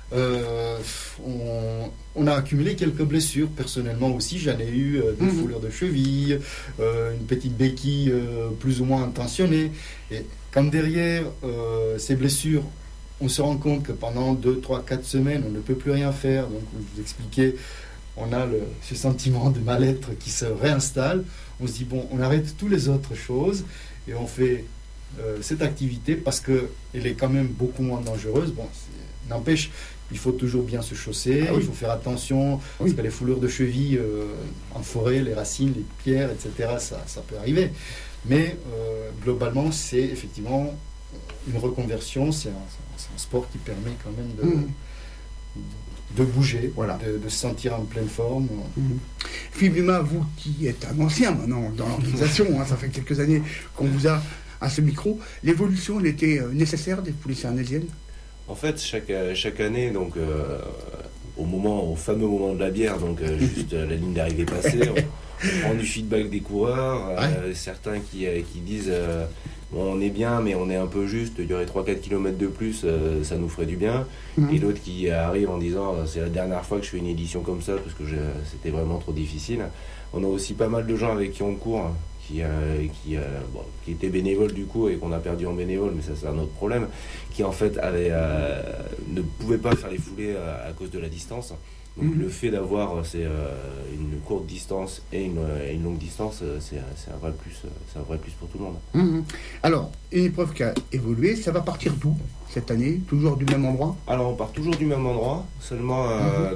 S15: on a accumulé quelques blessures. Personnellement aussi, j'en ai eu des foulures de cheville, une petite béquille plus ou moins intentionnée. Et quand derrière ces blessures, on se rend compte que pendant 2, 3, 4 semaines, on ne peut plus rien faire. Donc, je vous expliquais, on a ce sentiment de mal-être qui se réinstalle. On se dit, bon, on arrête toutes les autres choses et on fait cette activité parce qu'elle est quand même beaucoup moins dangereuse. Bon, n'empêche, il faut toujours bien se chausser, il faut faire attention, parce que les foulures de cheville en forêt, les racines, les pierres, etc., ça peut arriver. Mais globalement, c'est effectivement une reconversion, c'est un sport qui permet quand même de bouger, de se sentir en pleine forme.
S7: Philippe Dumas, vous qui êtes un ancien maintenant dans l'organisation, ça fait quelques années qu'on vous a à ce micro, l'évolution, elle était nécessaire des poulies cernaysiennes?
S16: En fait, chaque année, donc au fameux moment de la bière, donc juste la ligne d'arrivée passée, on prend du feedback des coureurs, certains qui disent bon, on est bien, mais on est un peu juste, il y aurait 3-4 km de plus, ça nous ferait du bien. Et d'autres qui arrivent en disant c'est la dernière fois que je fais une édition comme ça parce que c'était vraiment trop difficile. On a aussi pas mal de gens avec qui on court, qui étaient bénévoles du coup et qu'on a perdu en bénévole, mais ça c'est un autre problème, qui en fait ne pouvaient pas faire les foulées à cause de la distance. Donc le fait d'avoir une courte distance et une longue distance, c'est un vrai plus pour tout le monde.
S7: Alors, une épreuve qui a évolué, ça va partir d'où cette année? Toujours du même endroit?
S16: Alors on part toujours du même endroit, seulement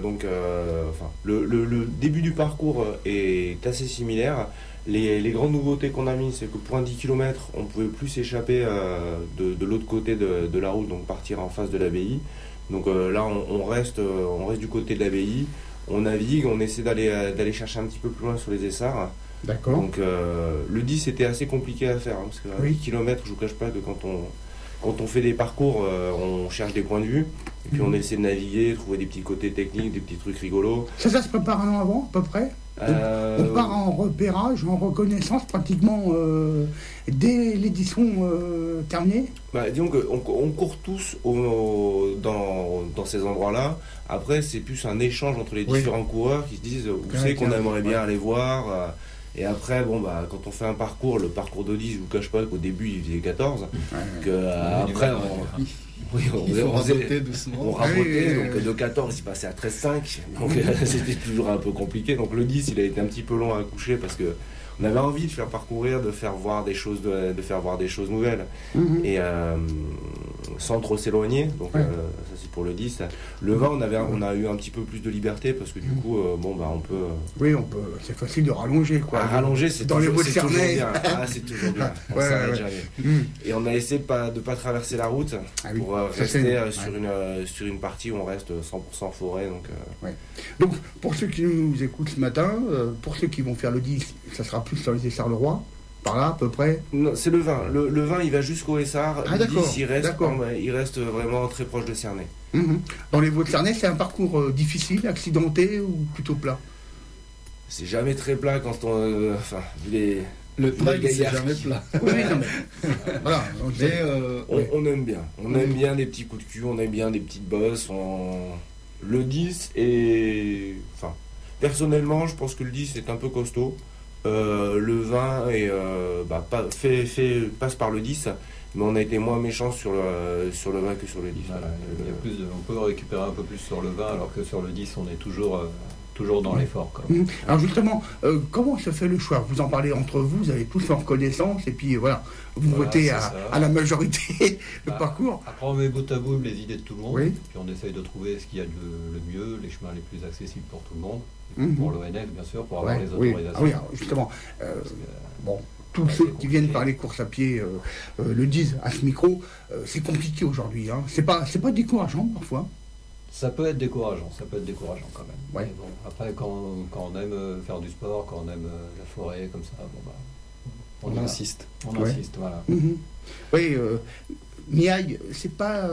S16: le début du parcours est assez similaire. Les grandes nouveautés qu'on a mis, c'est que pour un 10 km, on ne pouvait plus s'échapper de l'autre côté de la route, donc partir en face de l'abbaye. Donc là, on reste du côté de l'abbaye, on navigue, on essaie d'aller chercher un petit peu plus loin sur les essarts.
S7: D'accord.
S16: Donc le 10 était assez compliqué à faire, parce que 10 km, je ne vous cache pas que quand on fait des parcours, on cherche des points de vue, et puis on essaie de naviguer, trouver des petits côtés techniques, des petits trucs rigolos.
S7: Ça se prépare un an avant, à peu près? On part en repérage, en reconnaissance pratiquement dès l'édition terminée?
S16: Disons qu'on court tous dans ces endroits-là. Après, c'est plus un échange entre les différents coureurs qui se disent où c'est qu'on aimerait bien aller voir. Et après, quand on fait un parcours, le parcours de 10, je vous cache pas qu'au début il faisait 14. Après, on rabotait doucement. On rabotait, donc de 14 il passait à 13,5. Donc c'était toujours un peu compliqué. Donc le 10 il a été un petit peu long à coucher parce que on avait envie de faire parcourir, de faire voir des choses, de faire voir des choses nouvelles. Et sans trop s'éloigner. Donc ça c'est pour le 10. Le 20 on a eu un petit peu plus de liberté parce que du coup on peut.
S7: Oui, on peut. C'est facile de rallonger quoi.
S16: Rallonger c'est
S7: dans
S16: toujours,
S7: les
S16: toujours bien. C'est toujours bien. On s'arrête jamais. Et on a essayé de pas traverser la route pour rester sur une partie où on reste 100% forêt.
S7: Donc pour ceux qui nous écoutent ce matin, pour ceux qui vont faire le 10, ça sera plus sur les Essarts-le-Roi. par là à peu près?
S16: Non, c'est le 20. Le 20, il va jusqu'au Essart.
S7: Ah,
S16: le
S7: d'accord,
S16: 10, il reste vraiment très proche de Cernay.
S7: Dans les Vaux-de-Cernay, c'est un parcours difficile, accidenté ou plutôt plat?
S16: C'est jamais très plat quand on...
S15: Le trail, c'est jamais plat.
S7: Oui, non, mais... voilà.
S16: On aime bien. On aime bien des petits coups de cul, on aime bien des petites bosses. Le 10 est... Enfin, personnellement, je pense que le 10 est un peu costaud. Le 20 est, passe par le 10, mais on a été moins méchants sur le 20 que sur le 10.
S14: Voilà, on peut récupérer un peu plus sur le 20, alors que sur le 10, on est toujours dans l'effort.
S7: Alors justement, comment se fait le choix? Vous en parlez entre vous, vous avez tous fait en connaissance, et puis voilà, vous votez à la majorité le parcours.
S14: Après, on met bout à bout les idées de tout le monde,
S7: Oui.
S14: puis on essaye de trouver ce qu'il y a de le mieux, les chemins les plus accessibles pour tout le monde, et puis pour l'ONF, bien sûr, pour avoir les autorisations.
S7: Ah oui, alors, justement, tous ceux qui viennent par les courses à pied le disent à ce micro, c'est compliqué aujourd'hui. Hein. C'est pas décourageant parfois.
S14: Ça peut être décourageant quand même. Ouais. Mais bon, après, quand on aime faire du sport, quand on aime la forêt, comme ça, on insiste. On insiste, voilà.
S7: Oui, Miaille, c'est pas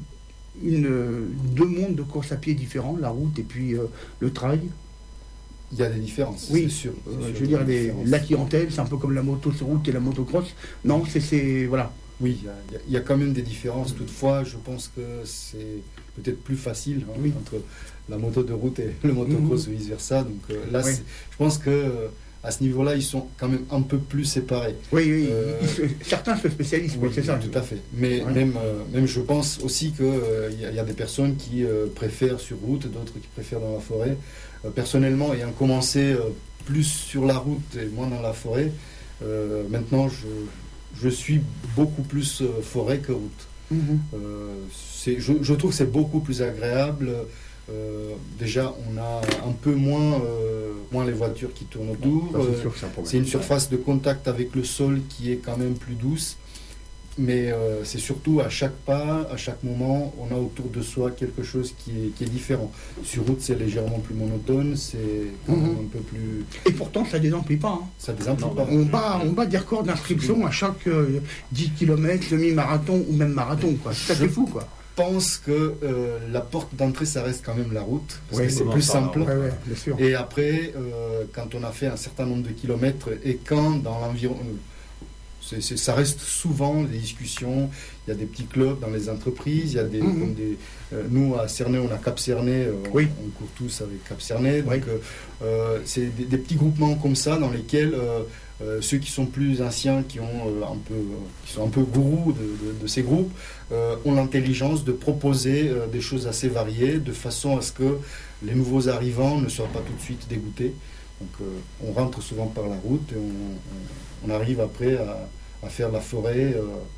S7: deux mondes de course à pied différents, la route et puis le trail?
S15: Il y a des différences,
S7: oui,
S15: c'est sûr.
S7: Je veux dire, la clientèle, c'est un peu comme la moto sur route et la motocross. Non, c'est voilà.
S15: Oui, il y a quand même des différences. Toutefois, je pense que c'est peut-être plus facile entre la moto de route et le motocross ou vice-versa. Donc là, je pense que à ce niveau-là, ils sont quand même un peu plus séparés.
S7: Oui, certains se spécialisent, c'est ça.
S15: Tout à fait. Mais même je pense aussi qu'il y a des personnes qui préfèrent sur route, d'autres qui préfèrent dans la forêt. Personnellement, ayant commencé plus sur la route et moins dans la forêt, maintenant, je suis beaucoup plus forêt que route. Je trouve que c'est beaucoup plus agréable. Déjà, on a un peu moins les voitures qui tournent autour. C'est une surface de contact avec le sol qui est quand même plus douce. Mais c'est surtout à chaque pas, à chaque moment, on a autour de soi quelque chose qui est différent. Sur route, c'est légèrement plus monotone, c'est quand même un peu plus...
S7: Et pourtant, ça ne désemplit pas. Hein.
S15: Ça désemplit pas.
S7: On bat des records d'inscription à chaque 10 km, demi-marathon ou même marathon. Ça, c'est fou, quoi.
S15: Je pense que la porte d'entrée, ça reste quand même la route, parce que c'est plus simple.
S7: Bien sûr.
S15: Et après, quand on a fait un certain nombre de kilomètres et quand dans l'environnement... ça reste souvent des discussions, il y a des petits clubs dans les entreprises, il y a nous à Cernay, on a Cap Cernay, on court tous avec Cap Cernay, donc c'est des petits groupements comme ça dans lesquels ceux qui sont plus anciens, qui sont un peu gourous de ces groupes, ont l'intelligence de proposer des choses assez variées, de façon à ce que les nouveaux arrivants ne soient pas tout de suite dégoûtés. Donc on rentre souvent par la route et on arrive après à faire la forêt.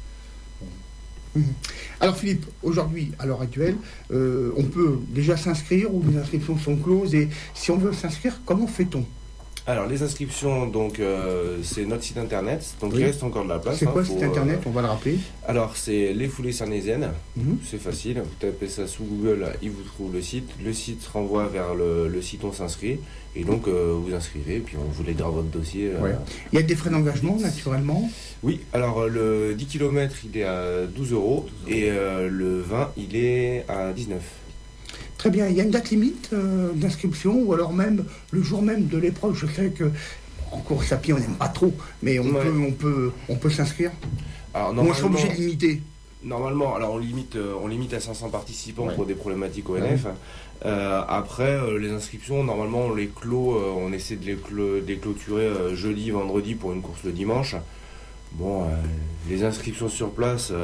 S7: Alors Philippe, aujourd'hui, à l'heure actuelle, on peut déjà s'inscrire ou les inscriptions sont closes, et si on veut s'inscrire, comment fait-on?
S16: Alors les inscriptions, donc c'est notre site internet, donc il reste encore de la place.
S7: C'est quoi ce site internet, on va le rappeler?
S16: Alors c'est les foulées cernaisennes, c'est facile, vous tapez ça sous Google, il vous trouve le site renvoie vers le site on s'inscrit, et donc vous inscrivez, et puis on vous l'aidera votre dossier.
S7: Il y a des frais d'engagement naturellement?
S16: Oui, alors le 10 km il est à 12 €, et le 20 il est à 19.
S7: Très bien, il y a une date limite d'inscription, ou alors même le jour même de l'épreuve? Je sais que en course à pied on n'aime pas trop, mais on peut s'inscrire.
S16: Alors,
S7: on sera obligé de limiter.
S16: Normalement, alors on limite à 500 participants pour des problématiques ONF. Après, les inscriptions, normalement on les clôt, on essaie de les clôturer jeudi, vendredi pour une course le dimanche. Bon, les inscriptions sur place...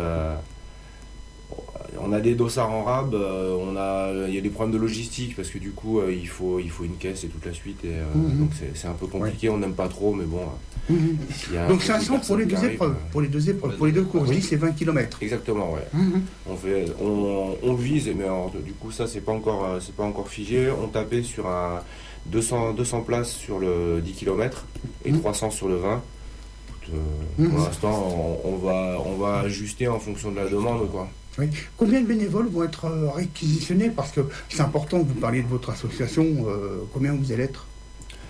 S16: on a des dossards en rab, il y a des problèmes de logistique parce que du coup il faut une caisse et toute la suite, et donc c'est un peu compliqué, on n'aime pas trop, mais bon.
S7: Donc 500 pour les deux épreuves, pour les deux courses, 10 et 20 km.
S16: Exactement, ouais. On vise, mais alors, du coup ça c'est pas encore figé. On tapait sur 200 places sur le 10 km et 300 sur le 20. Pour l'instant on va ajuster en fonction de la demande, quoi.
S7: Oui. Combien de bénévoles vont être réquisitionnés? Parce que c'est important, vous parliez de votre association, combien vous allez être?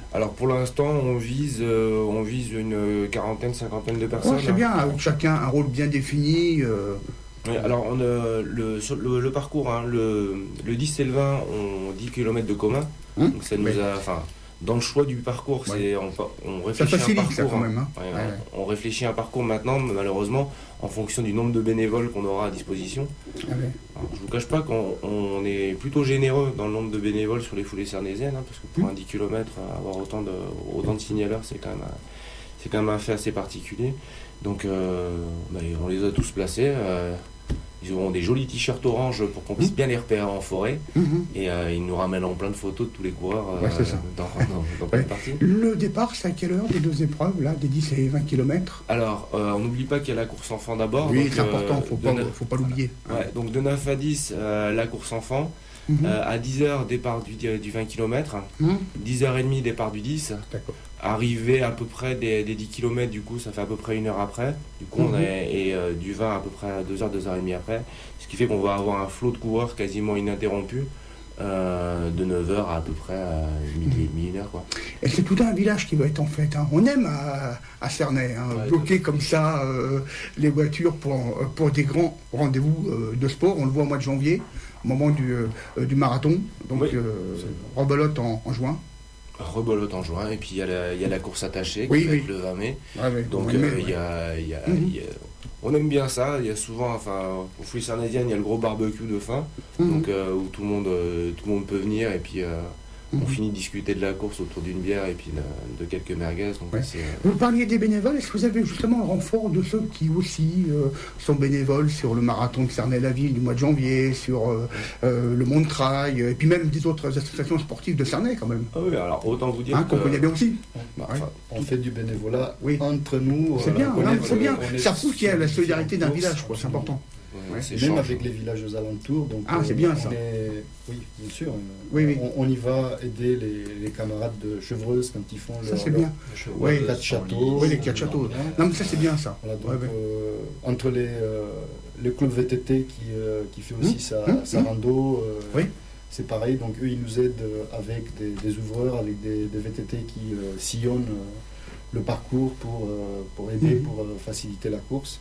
S16: Alors pour l'instant, on vise une quarantaine, cinquantaine de personnes.
S7: C'est bien, avec chacun un rôle bien défini.
S16: Oui, alors sur le parcours, hein, le 10 et le 20 ont 10 km de commun. Donc ça nous a... Enfin, dans le choix du parcours, on réfléchit
S7: ça facilite
S16: un parcours.
S7: Ça quand même. Hein.
S16: On réfléchit un parcours maintenant, malheureusement, en fonction du nombre de bénévoles qu'on aura à disposition. Alors, je ne vous cache pas qu'on est plutôt généreux dans le nombre de bénévoles sur les foulées sarnésiennes, hein, parce que pour un 10 km, avoir autant de signaleurs, c'est quand même un fait assez particulier. Donc on les a tous placés. Ils auront des jolis t-shirts orange pour qu'on puisse bien les repérer en forêt. Et ils nous ramèneront plein de photos de tous les coureurs dans plein de parties.
S7: Le départ, c'est à quelle heure des deux épreuves, là, des 10 et 20 km?
S16: Alors, on n'oublie pas qu'il y a la course enfant d'abord.
S7: Oui, c'est important, faut pas l'oublier.
S16: Ouais, donc de 9 à 10, la course enfant. À 10h, départ du 20 km. 10h30, départ du 10. Arrivé à peu près des 10 km, du coup, ça fait à peu près 1 heure après. Du coup, du 20 à peu près à 2h, 2h30 après. Ce qui fait qu'on va avoir un flot de coureurs quasiment ininterrompu. De 9h à peu près à midi et demi, 1h, quoi.
S7: Et c'est tout un village qui va être en fait. Hein. On aime à Cernay, bloquer comme ça les voitures pour des grands rendez-vous de sport. On le voit au mois de janvier, au moment du marathon. Donc rebelote en juin.
S16: Rebelote en juin, et puis il y a la course attachée qui va être le 20 mai. Donc on aime bien ça. Il y a souvent, au Fouilles Sarnésiennes, il y a le gros barbecue de fin, donc où tout le monde peut venir, et puis on finit de discuter de la course autour d'une bière et puis de quelques merguez. Donc
S7: Vous parliez des bénévoles, est-ce que vous avez justement un renfort de ceux qui aussi sont bénévoles sur le marathon de Cernay-la-Ville du mois de janvier, sur le Montrail, et puis même des autres associations sportives de Cernay quand même?
S16: Ah oui, alors autant vous dire
S7: qu'on connaît bien aussi.
S15: On fait du bénévolat entre nous.
S7: C'est bien, c'est bien. Ça prouve qu'il y a la solidarité d'un village, c'est important.
S15: Même avec les villages aux alentours. Donc,
S7: c'est bien ça.
S15: Oui, bien sûr.
S7: Oui.
S15: On y va aider les camarades de Chevreuse quand ils font
S7: les 4 châteaux. Oui, les 4 châteaux. Non, mais ça c'est bien ça.
S15: Voilà, donc, entre le club VTT qui fait aussi sa rando, c'est pareil. Donc eux, ils nous aident avec des ouvreurs, avec des VTT qui sillonnent le parcours pour aider, pour faciliter la course.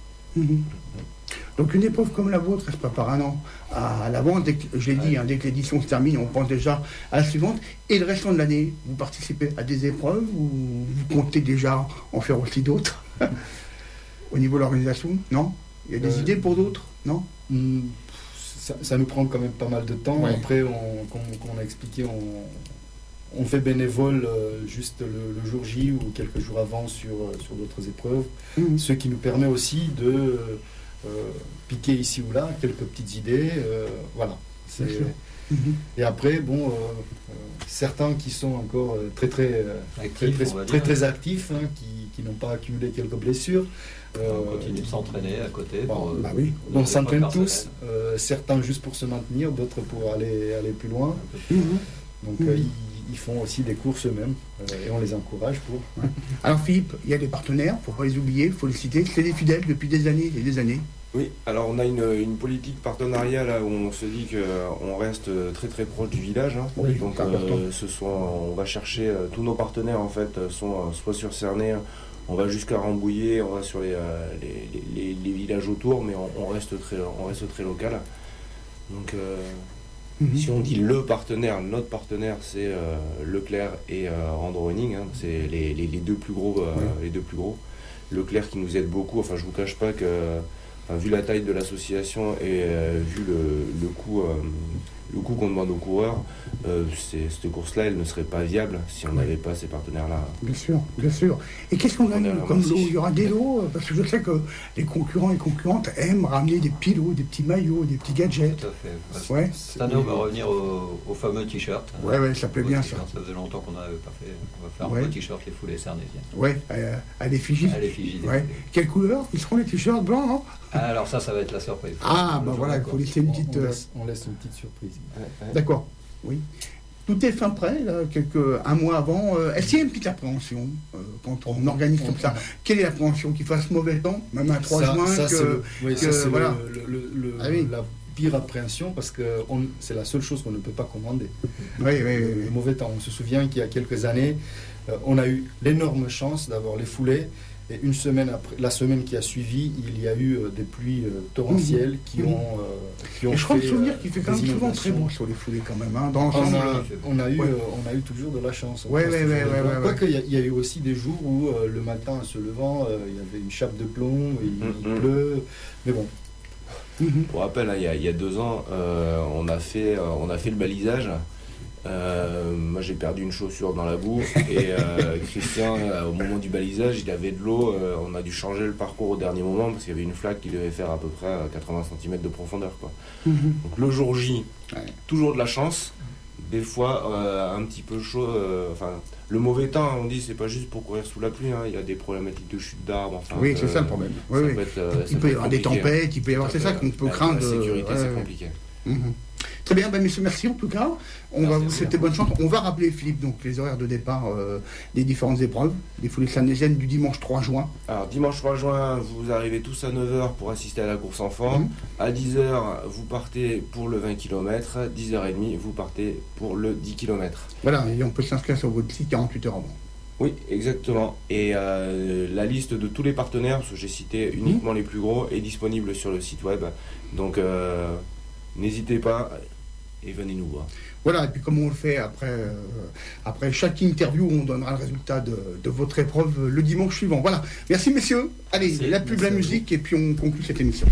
S7: Donc une épreuve comme la vôtre, elle se prépare un an à l'avance. Dès que l'édition se termine, on pense déjà à la suivante. Et le restant de l'année, vous participez à des épreuves ou vous comptez déjà en faire aussi d'autres? Au niveau de l'organisation, non? Il y a des idées pour d'autres, non?
S15: Ça nous prend quand même pas mal de temps. Après, comme on a expliqué, on fait bénévole juste le jour J ou quelques jours avant sur d'autres épreuves, ce qui nous permet aussi de piquer ici ou là quelques petites idées. Voilà. Et après, certains qui sont encore très actifs, qui n'ont pas accumulé quelques blessures.
S14: On continue de s'entraîner à côté.
S15: On s'entraîne tous, certains juste pour se maintenir, d'autres pour aller plus loin. Donc ils font aussi des courses eux-mêmes et on les encourage pour.
S7: Alors Philippe, il y a des partenaires, il ne faut pas les oublier, il faut les citer. C'est des fidèles depuis des années et des années.
S16: Oui, alors on a une politique partenariale là, où on se dit qu'on reste très très proche du village. Hein.
S7: Oui,
S16: donc on va chercher tous nos partenaires en fait sont soit sur Cernay, on va jusqu'à Rambouillet, on va sur les villages autour, mais on reste très local. Donc si on dit le partenaire, notre partenaire c'est Leclerc et Rando Running, hein, c'est les deux plus gros, les deux plus gros. Leclerc qui nous aide beaucoup. Enfin, je vous cache pas que vu la taille de l'association et vu le coût qu'on demande aux coureurs, cette course-là, elle ne serait pas viable si on n'avait pas ces partenaires-là.
S7: Bien sûr, bien sûr. Et qu'est-ce qu'on gagne comme lot? Il y aura des lots, parce que je sais que les concurrents et concurrentes aiment ramener des petits lots, des petits maillots, des petits gadgets.
S14: Tout à fait. Cette année, on va revenir au fameux t-shirt.
S7: Ouais, ça plaît bien ça.
S14: Ça faisait longtemps qu'on n'avait pas fait. On va faire un beau t-shirt, les foulées sarnésiennes.
S7: Ouais, à l'effigie.
S14: À l'effigie.
S7: Quelle couleur? Ils seront les t-shirts blancs, non?
S14: Alors ça va être la surprise.
S7: Voilà, il faut laisser une petite...
S15: On laisse une petite surprise.
S7: D'accord, oui. Tout est fin prêt, là, un mois avant. Est-ce qu'il y a une petite appréhension quand on organise comme ça? Quelle est l'appréhension? Qu'il fasse mauvais temps, même un 3 juin
S15: voilà. La pire appréhension parce que c'est la seule chose qu'on ne peut pas commander.
S7: Oui.
S15: Le mauvais temps. On se souvient qu'il y a quelques années, on a eu l'énorme chance d'avoir les foulées. Et une semaine après, la semaine qui a suivi, il y a eu des pluies torrentielles qui ont
S7: et je crois me souvenir qu'il fait quand même souvent très bon sur les foulées quand même. Hein, dans
S15: on a eu toujours de la chance.
S7: Ouais.
S15: Quoique, il y a eu aussi des jours où le matin, en se levant, il y avait une chape de plomb, il pleut. Mais bon.
S16: Pour rappel, hein, il y a 2 ans, on a fait le balisage. Moi j'ai perdu une chaussure dans la boue et Christian au moment du balisage il avait de l'eau, on a dû changer le parcours au dernier moment parce qu'il y avait une flaque qui devait faire à peu près 80 cm de profondeur quoi. Donc le jour J, toujours de la chance, des fois un petit peu chaud, le mauvais temps on dit c'est pas juste pour courir sous la pluie, hein, il y a des problématiques de chute d'arbres.
S7: Oui c'est ça le problème. Il peut y avoir des tempêtes, il peut y avoir, c'est ça qu'on peut craindre.
S16: La sécurité c'est compliqué.
S7: Très bien, messieurs, merci en tout cas. On va vous souhaiter bonne chance. On va rappeler, Philippe, donc les horaires de départ des différentes épreuves, des foulées sanésiennes du dimanche 3 juin.
S16: Alors, dimanche 3 juin, vous arrivez tous à 9h pour assister à la course enfant. À 10h, vous partez pour le 20 km. 10h30, vous partez pour le 10 km.
S7: Voilà, et on peut s'inscrire sur votre site 48 heures avant.
S16: Oui, exactement. Et la liste de tous les partenaires, parce que j'ai cité uniquement les plus gros, est disponible sur le site web. Donc, n'hésitez pas et venez nous voir.
S7: Voilà, et puis comme on le fait après chaque interview, on donnera le résultat de votre épreuve le dimanche suivant. Voilà, merci messieurs. Allez, la pub, la musique, et puis on conclut cette émission.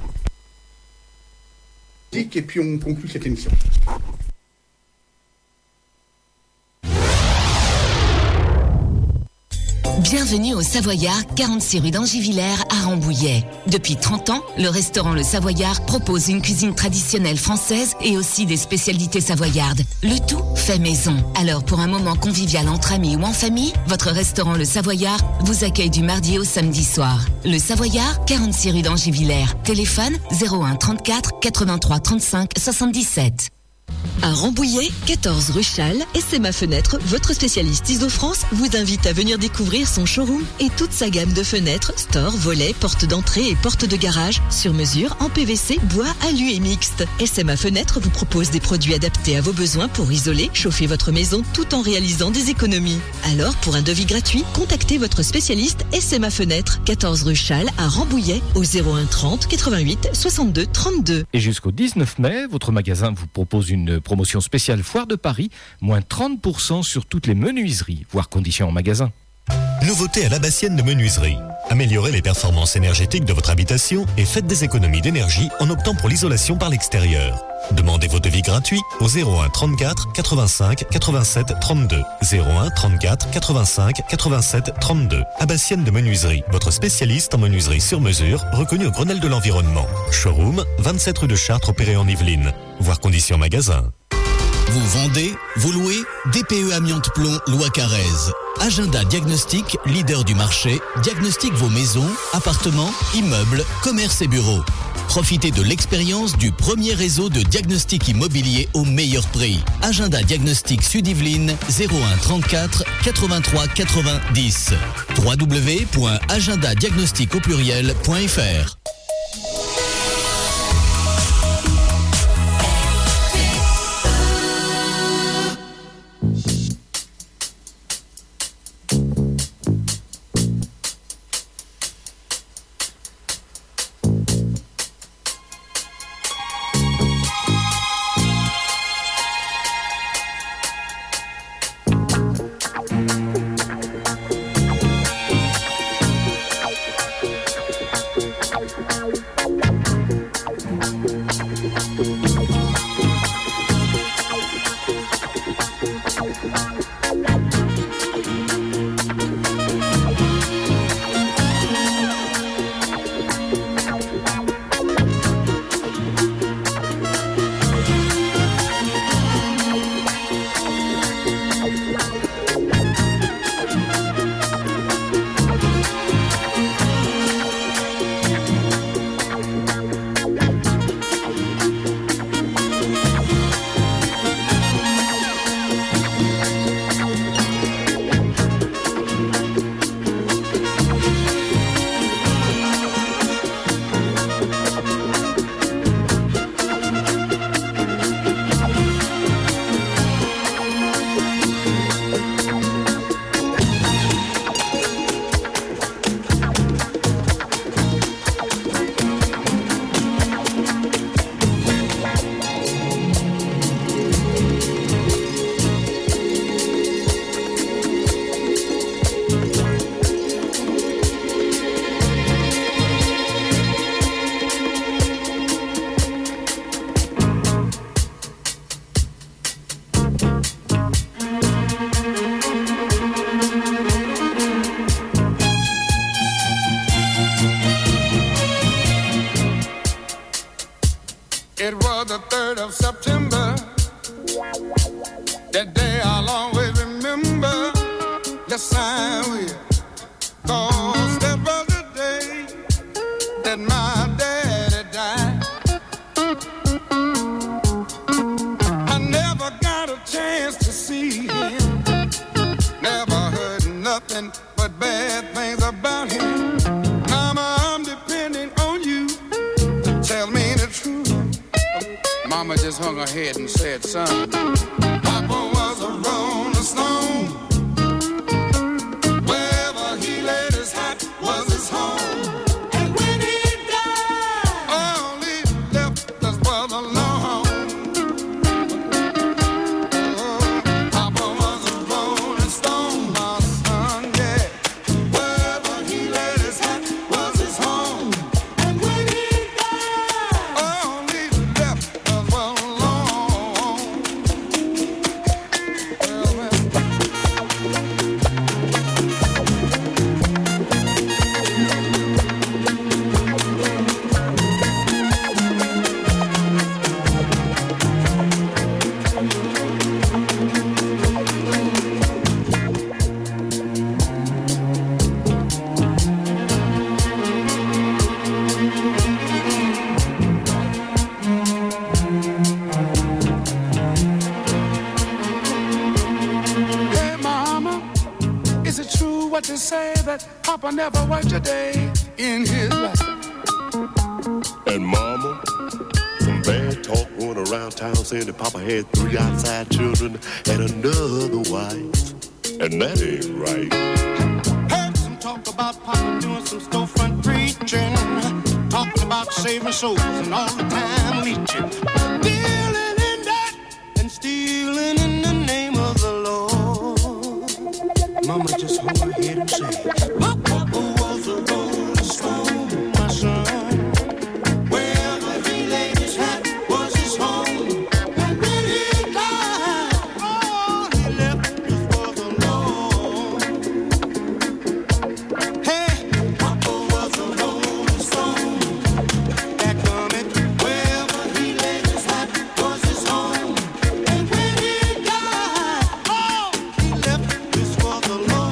S1: Bienvenue au Savoyard, 46 rue d'Angivillers à Rambouillet. Depuis 30 ans, le restaurant Le Savoyard propose une cuisine traditionnelle française et aussi des spécialités savoyardes. Le tout fait maison. Alors pour un moment convivial entre amis ou en famille, votre restaurant Le Savoyard vous accueille du mardi au samedi soir. Le Savoyard, 46 rue d'Angivillers. Téléphone 01 34 83 35 77.
S17: À Rambouillet, 14 rue Châle, SMA Fenêtre, votre spécialiste ISO-France, vous invite à venir découvrir son showroom et toute sa gamme de fenêtres, stores, volets, portes d'entrée et portes de garage, sur mesure, en PVC, bois, alu et mixte. SMA Fenêtre vous propose des produits adaptés à vos besoins pour isoler, chauffer votre maison tout en réalisant des économies. Alors, pour un devis gratuit, contactez votre spécialiste SMA Fenêtre, 14 rue Châle à Rambouillet, au 01 30 88 62 32.
S6: Et jusqu'au 19 mai, votre magasin vous propose une promotion spéciale Foire de Paris, moins 30% sur toutes les menuiseries, voire conditions en magasin.
S18: Nouveauté à l'Abassienne de Menuiserie. Améliorez les performances énergétiques de votre habitation et faites des économies d'énergie en optant pour l'isolation par l'extérieur. Demandez vos devis gratuits au 01 34 85 87 32. 01 34 85 87 32. Abassienne de Menuiserie, votre spécialiste en menuiserie sur mesure, reconnu au Grenelle de l'Environnement. Showroom, 27 rue de Chartres, opéré en Yvelines. Voir conditions magasin.
S19: Vous vendez, vous louez, DPE Amiante Plomb, Loi Carrez. Agenda Diagnostic, leader du marché, diagnostique vos maisons, appartements, immeubles, commerces et bureaux. Profitez de l'expérience du premier réseau de diagnostic immobilier au meilleur prix. Agenda Diagnostic Sud-Yvelines, 01 34 83 90. www.agendadiagnostic.fr.
S20: the 3rd of September. That day I'll always remember. Yes, I will. 'Cause that was the day that my daddy died. I never got a chance to see him. Never heard nothing but bad things about him. Mama, I'm depending on you to tell me the truth. Mama just hung her head and said, son, Papa was a rolling stone. Wherever he laid his hat was his home. And when he died, all he left us was alone. Papa was a rolling stone, my son, yeah. Wherever he laid his hat was his home. And when he died, all he left us was alone. Hey, Mama, is it true what they say that Papa never worked a day in his life?
S21: And Mama, some bad talk going around town saying that Papa had 3 outside children and another wife. And that ain't right.
S20: Heard some talk about Papa doing some storefront preaching, talking about saving souls and all the time leeching, dealing in that and stealing in the name of the Lord. Mama just hung her head and said, Papa was a rolling stone, my son. Wherever he laid his hat was his home. And when he died, all he left us was alone. Hey, Papa was a rolling stone. That coming, wherever he laid his hat was his home. And when he died, all he left us was alone.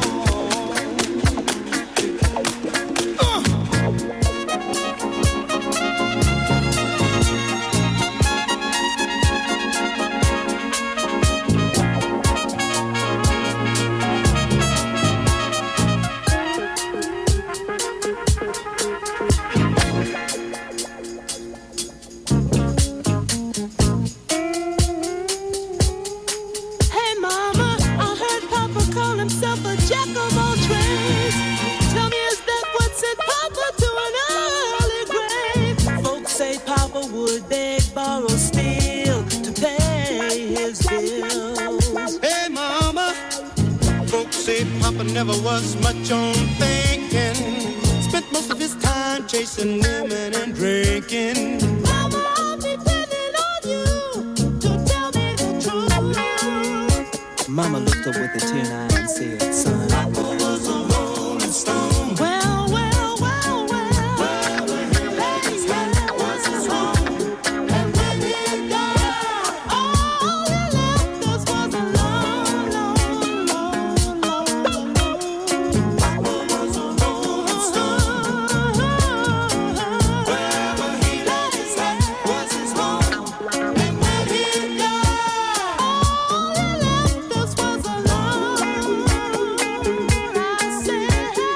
S2: Hey, Mama, I heard Papa call himself a jack of all trades. Tell me, is that what sent Papa to an early grave? Folks say Papa would beg, borrow, steal to pay his bills.
S20: Hey, Mama, folks say Papa never was much on thinking. Spent most of his time chasing women and drinking.
S2: Mama, I'm depending on you to tell me the truth.
S22: Mama looked up with a tear in her eye and said, son,
S20: Papa was a rolling stone.
S2: Well, well, well, well.
S20: Wherever he laid his hat was his home.
S2: And when he died, all he left us was alone, alone, alone, alone.
S20: Papa was a rolling stone. Wherever he laid his hat was his home. And when he died,
S2: All he left us was alone. I said,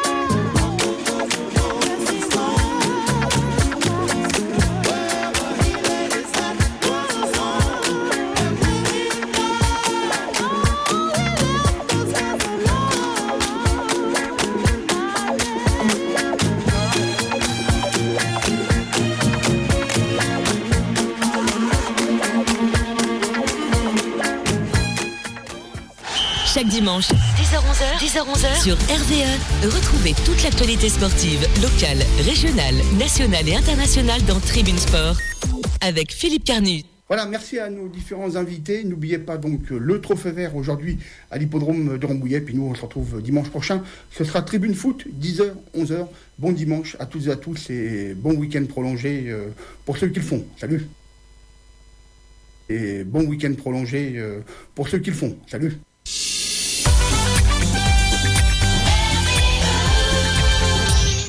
S1: Chaque dimanche, 10h-11h, sur RVE, retrouvez toute l'actualité sportive, locale, régionale, nationale et internationale dans Tribune Sport, avec Philippe Carnu.
S7: Voilà, merci à nos différents invités. N'oubliez pas donc le trophée vert aujourd'hui à l'hippodrome de Rambouillet. Puis nous, on se retrouve dimanche prochain. Ce sera Tribune Foot, 10h, 11h. Bon dimanche à toutes et à tous et bon week-end prolongé pour ceux qui le font. Salut! Et bon week-end prolongé pour ceux qui le font. Salut.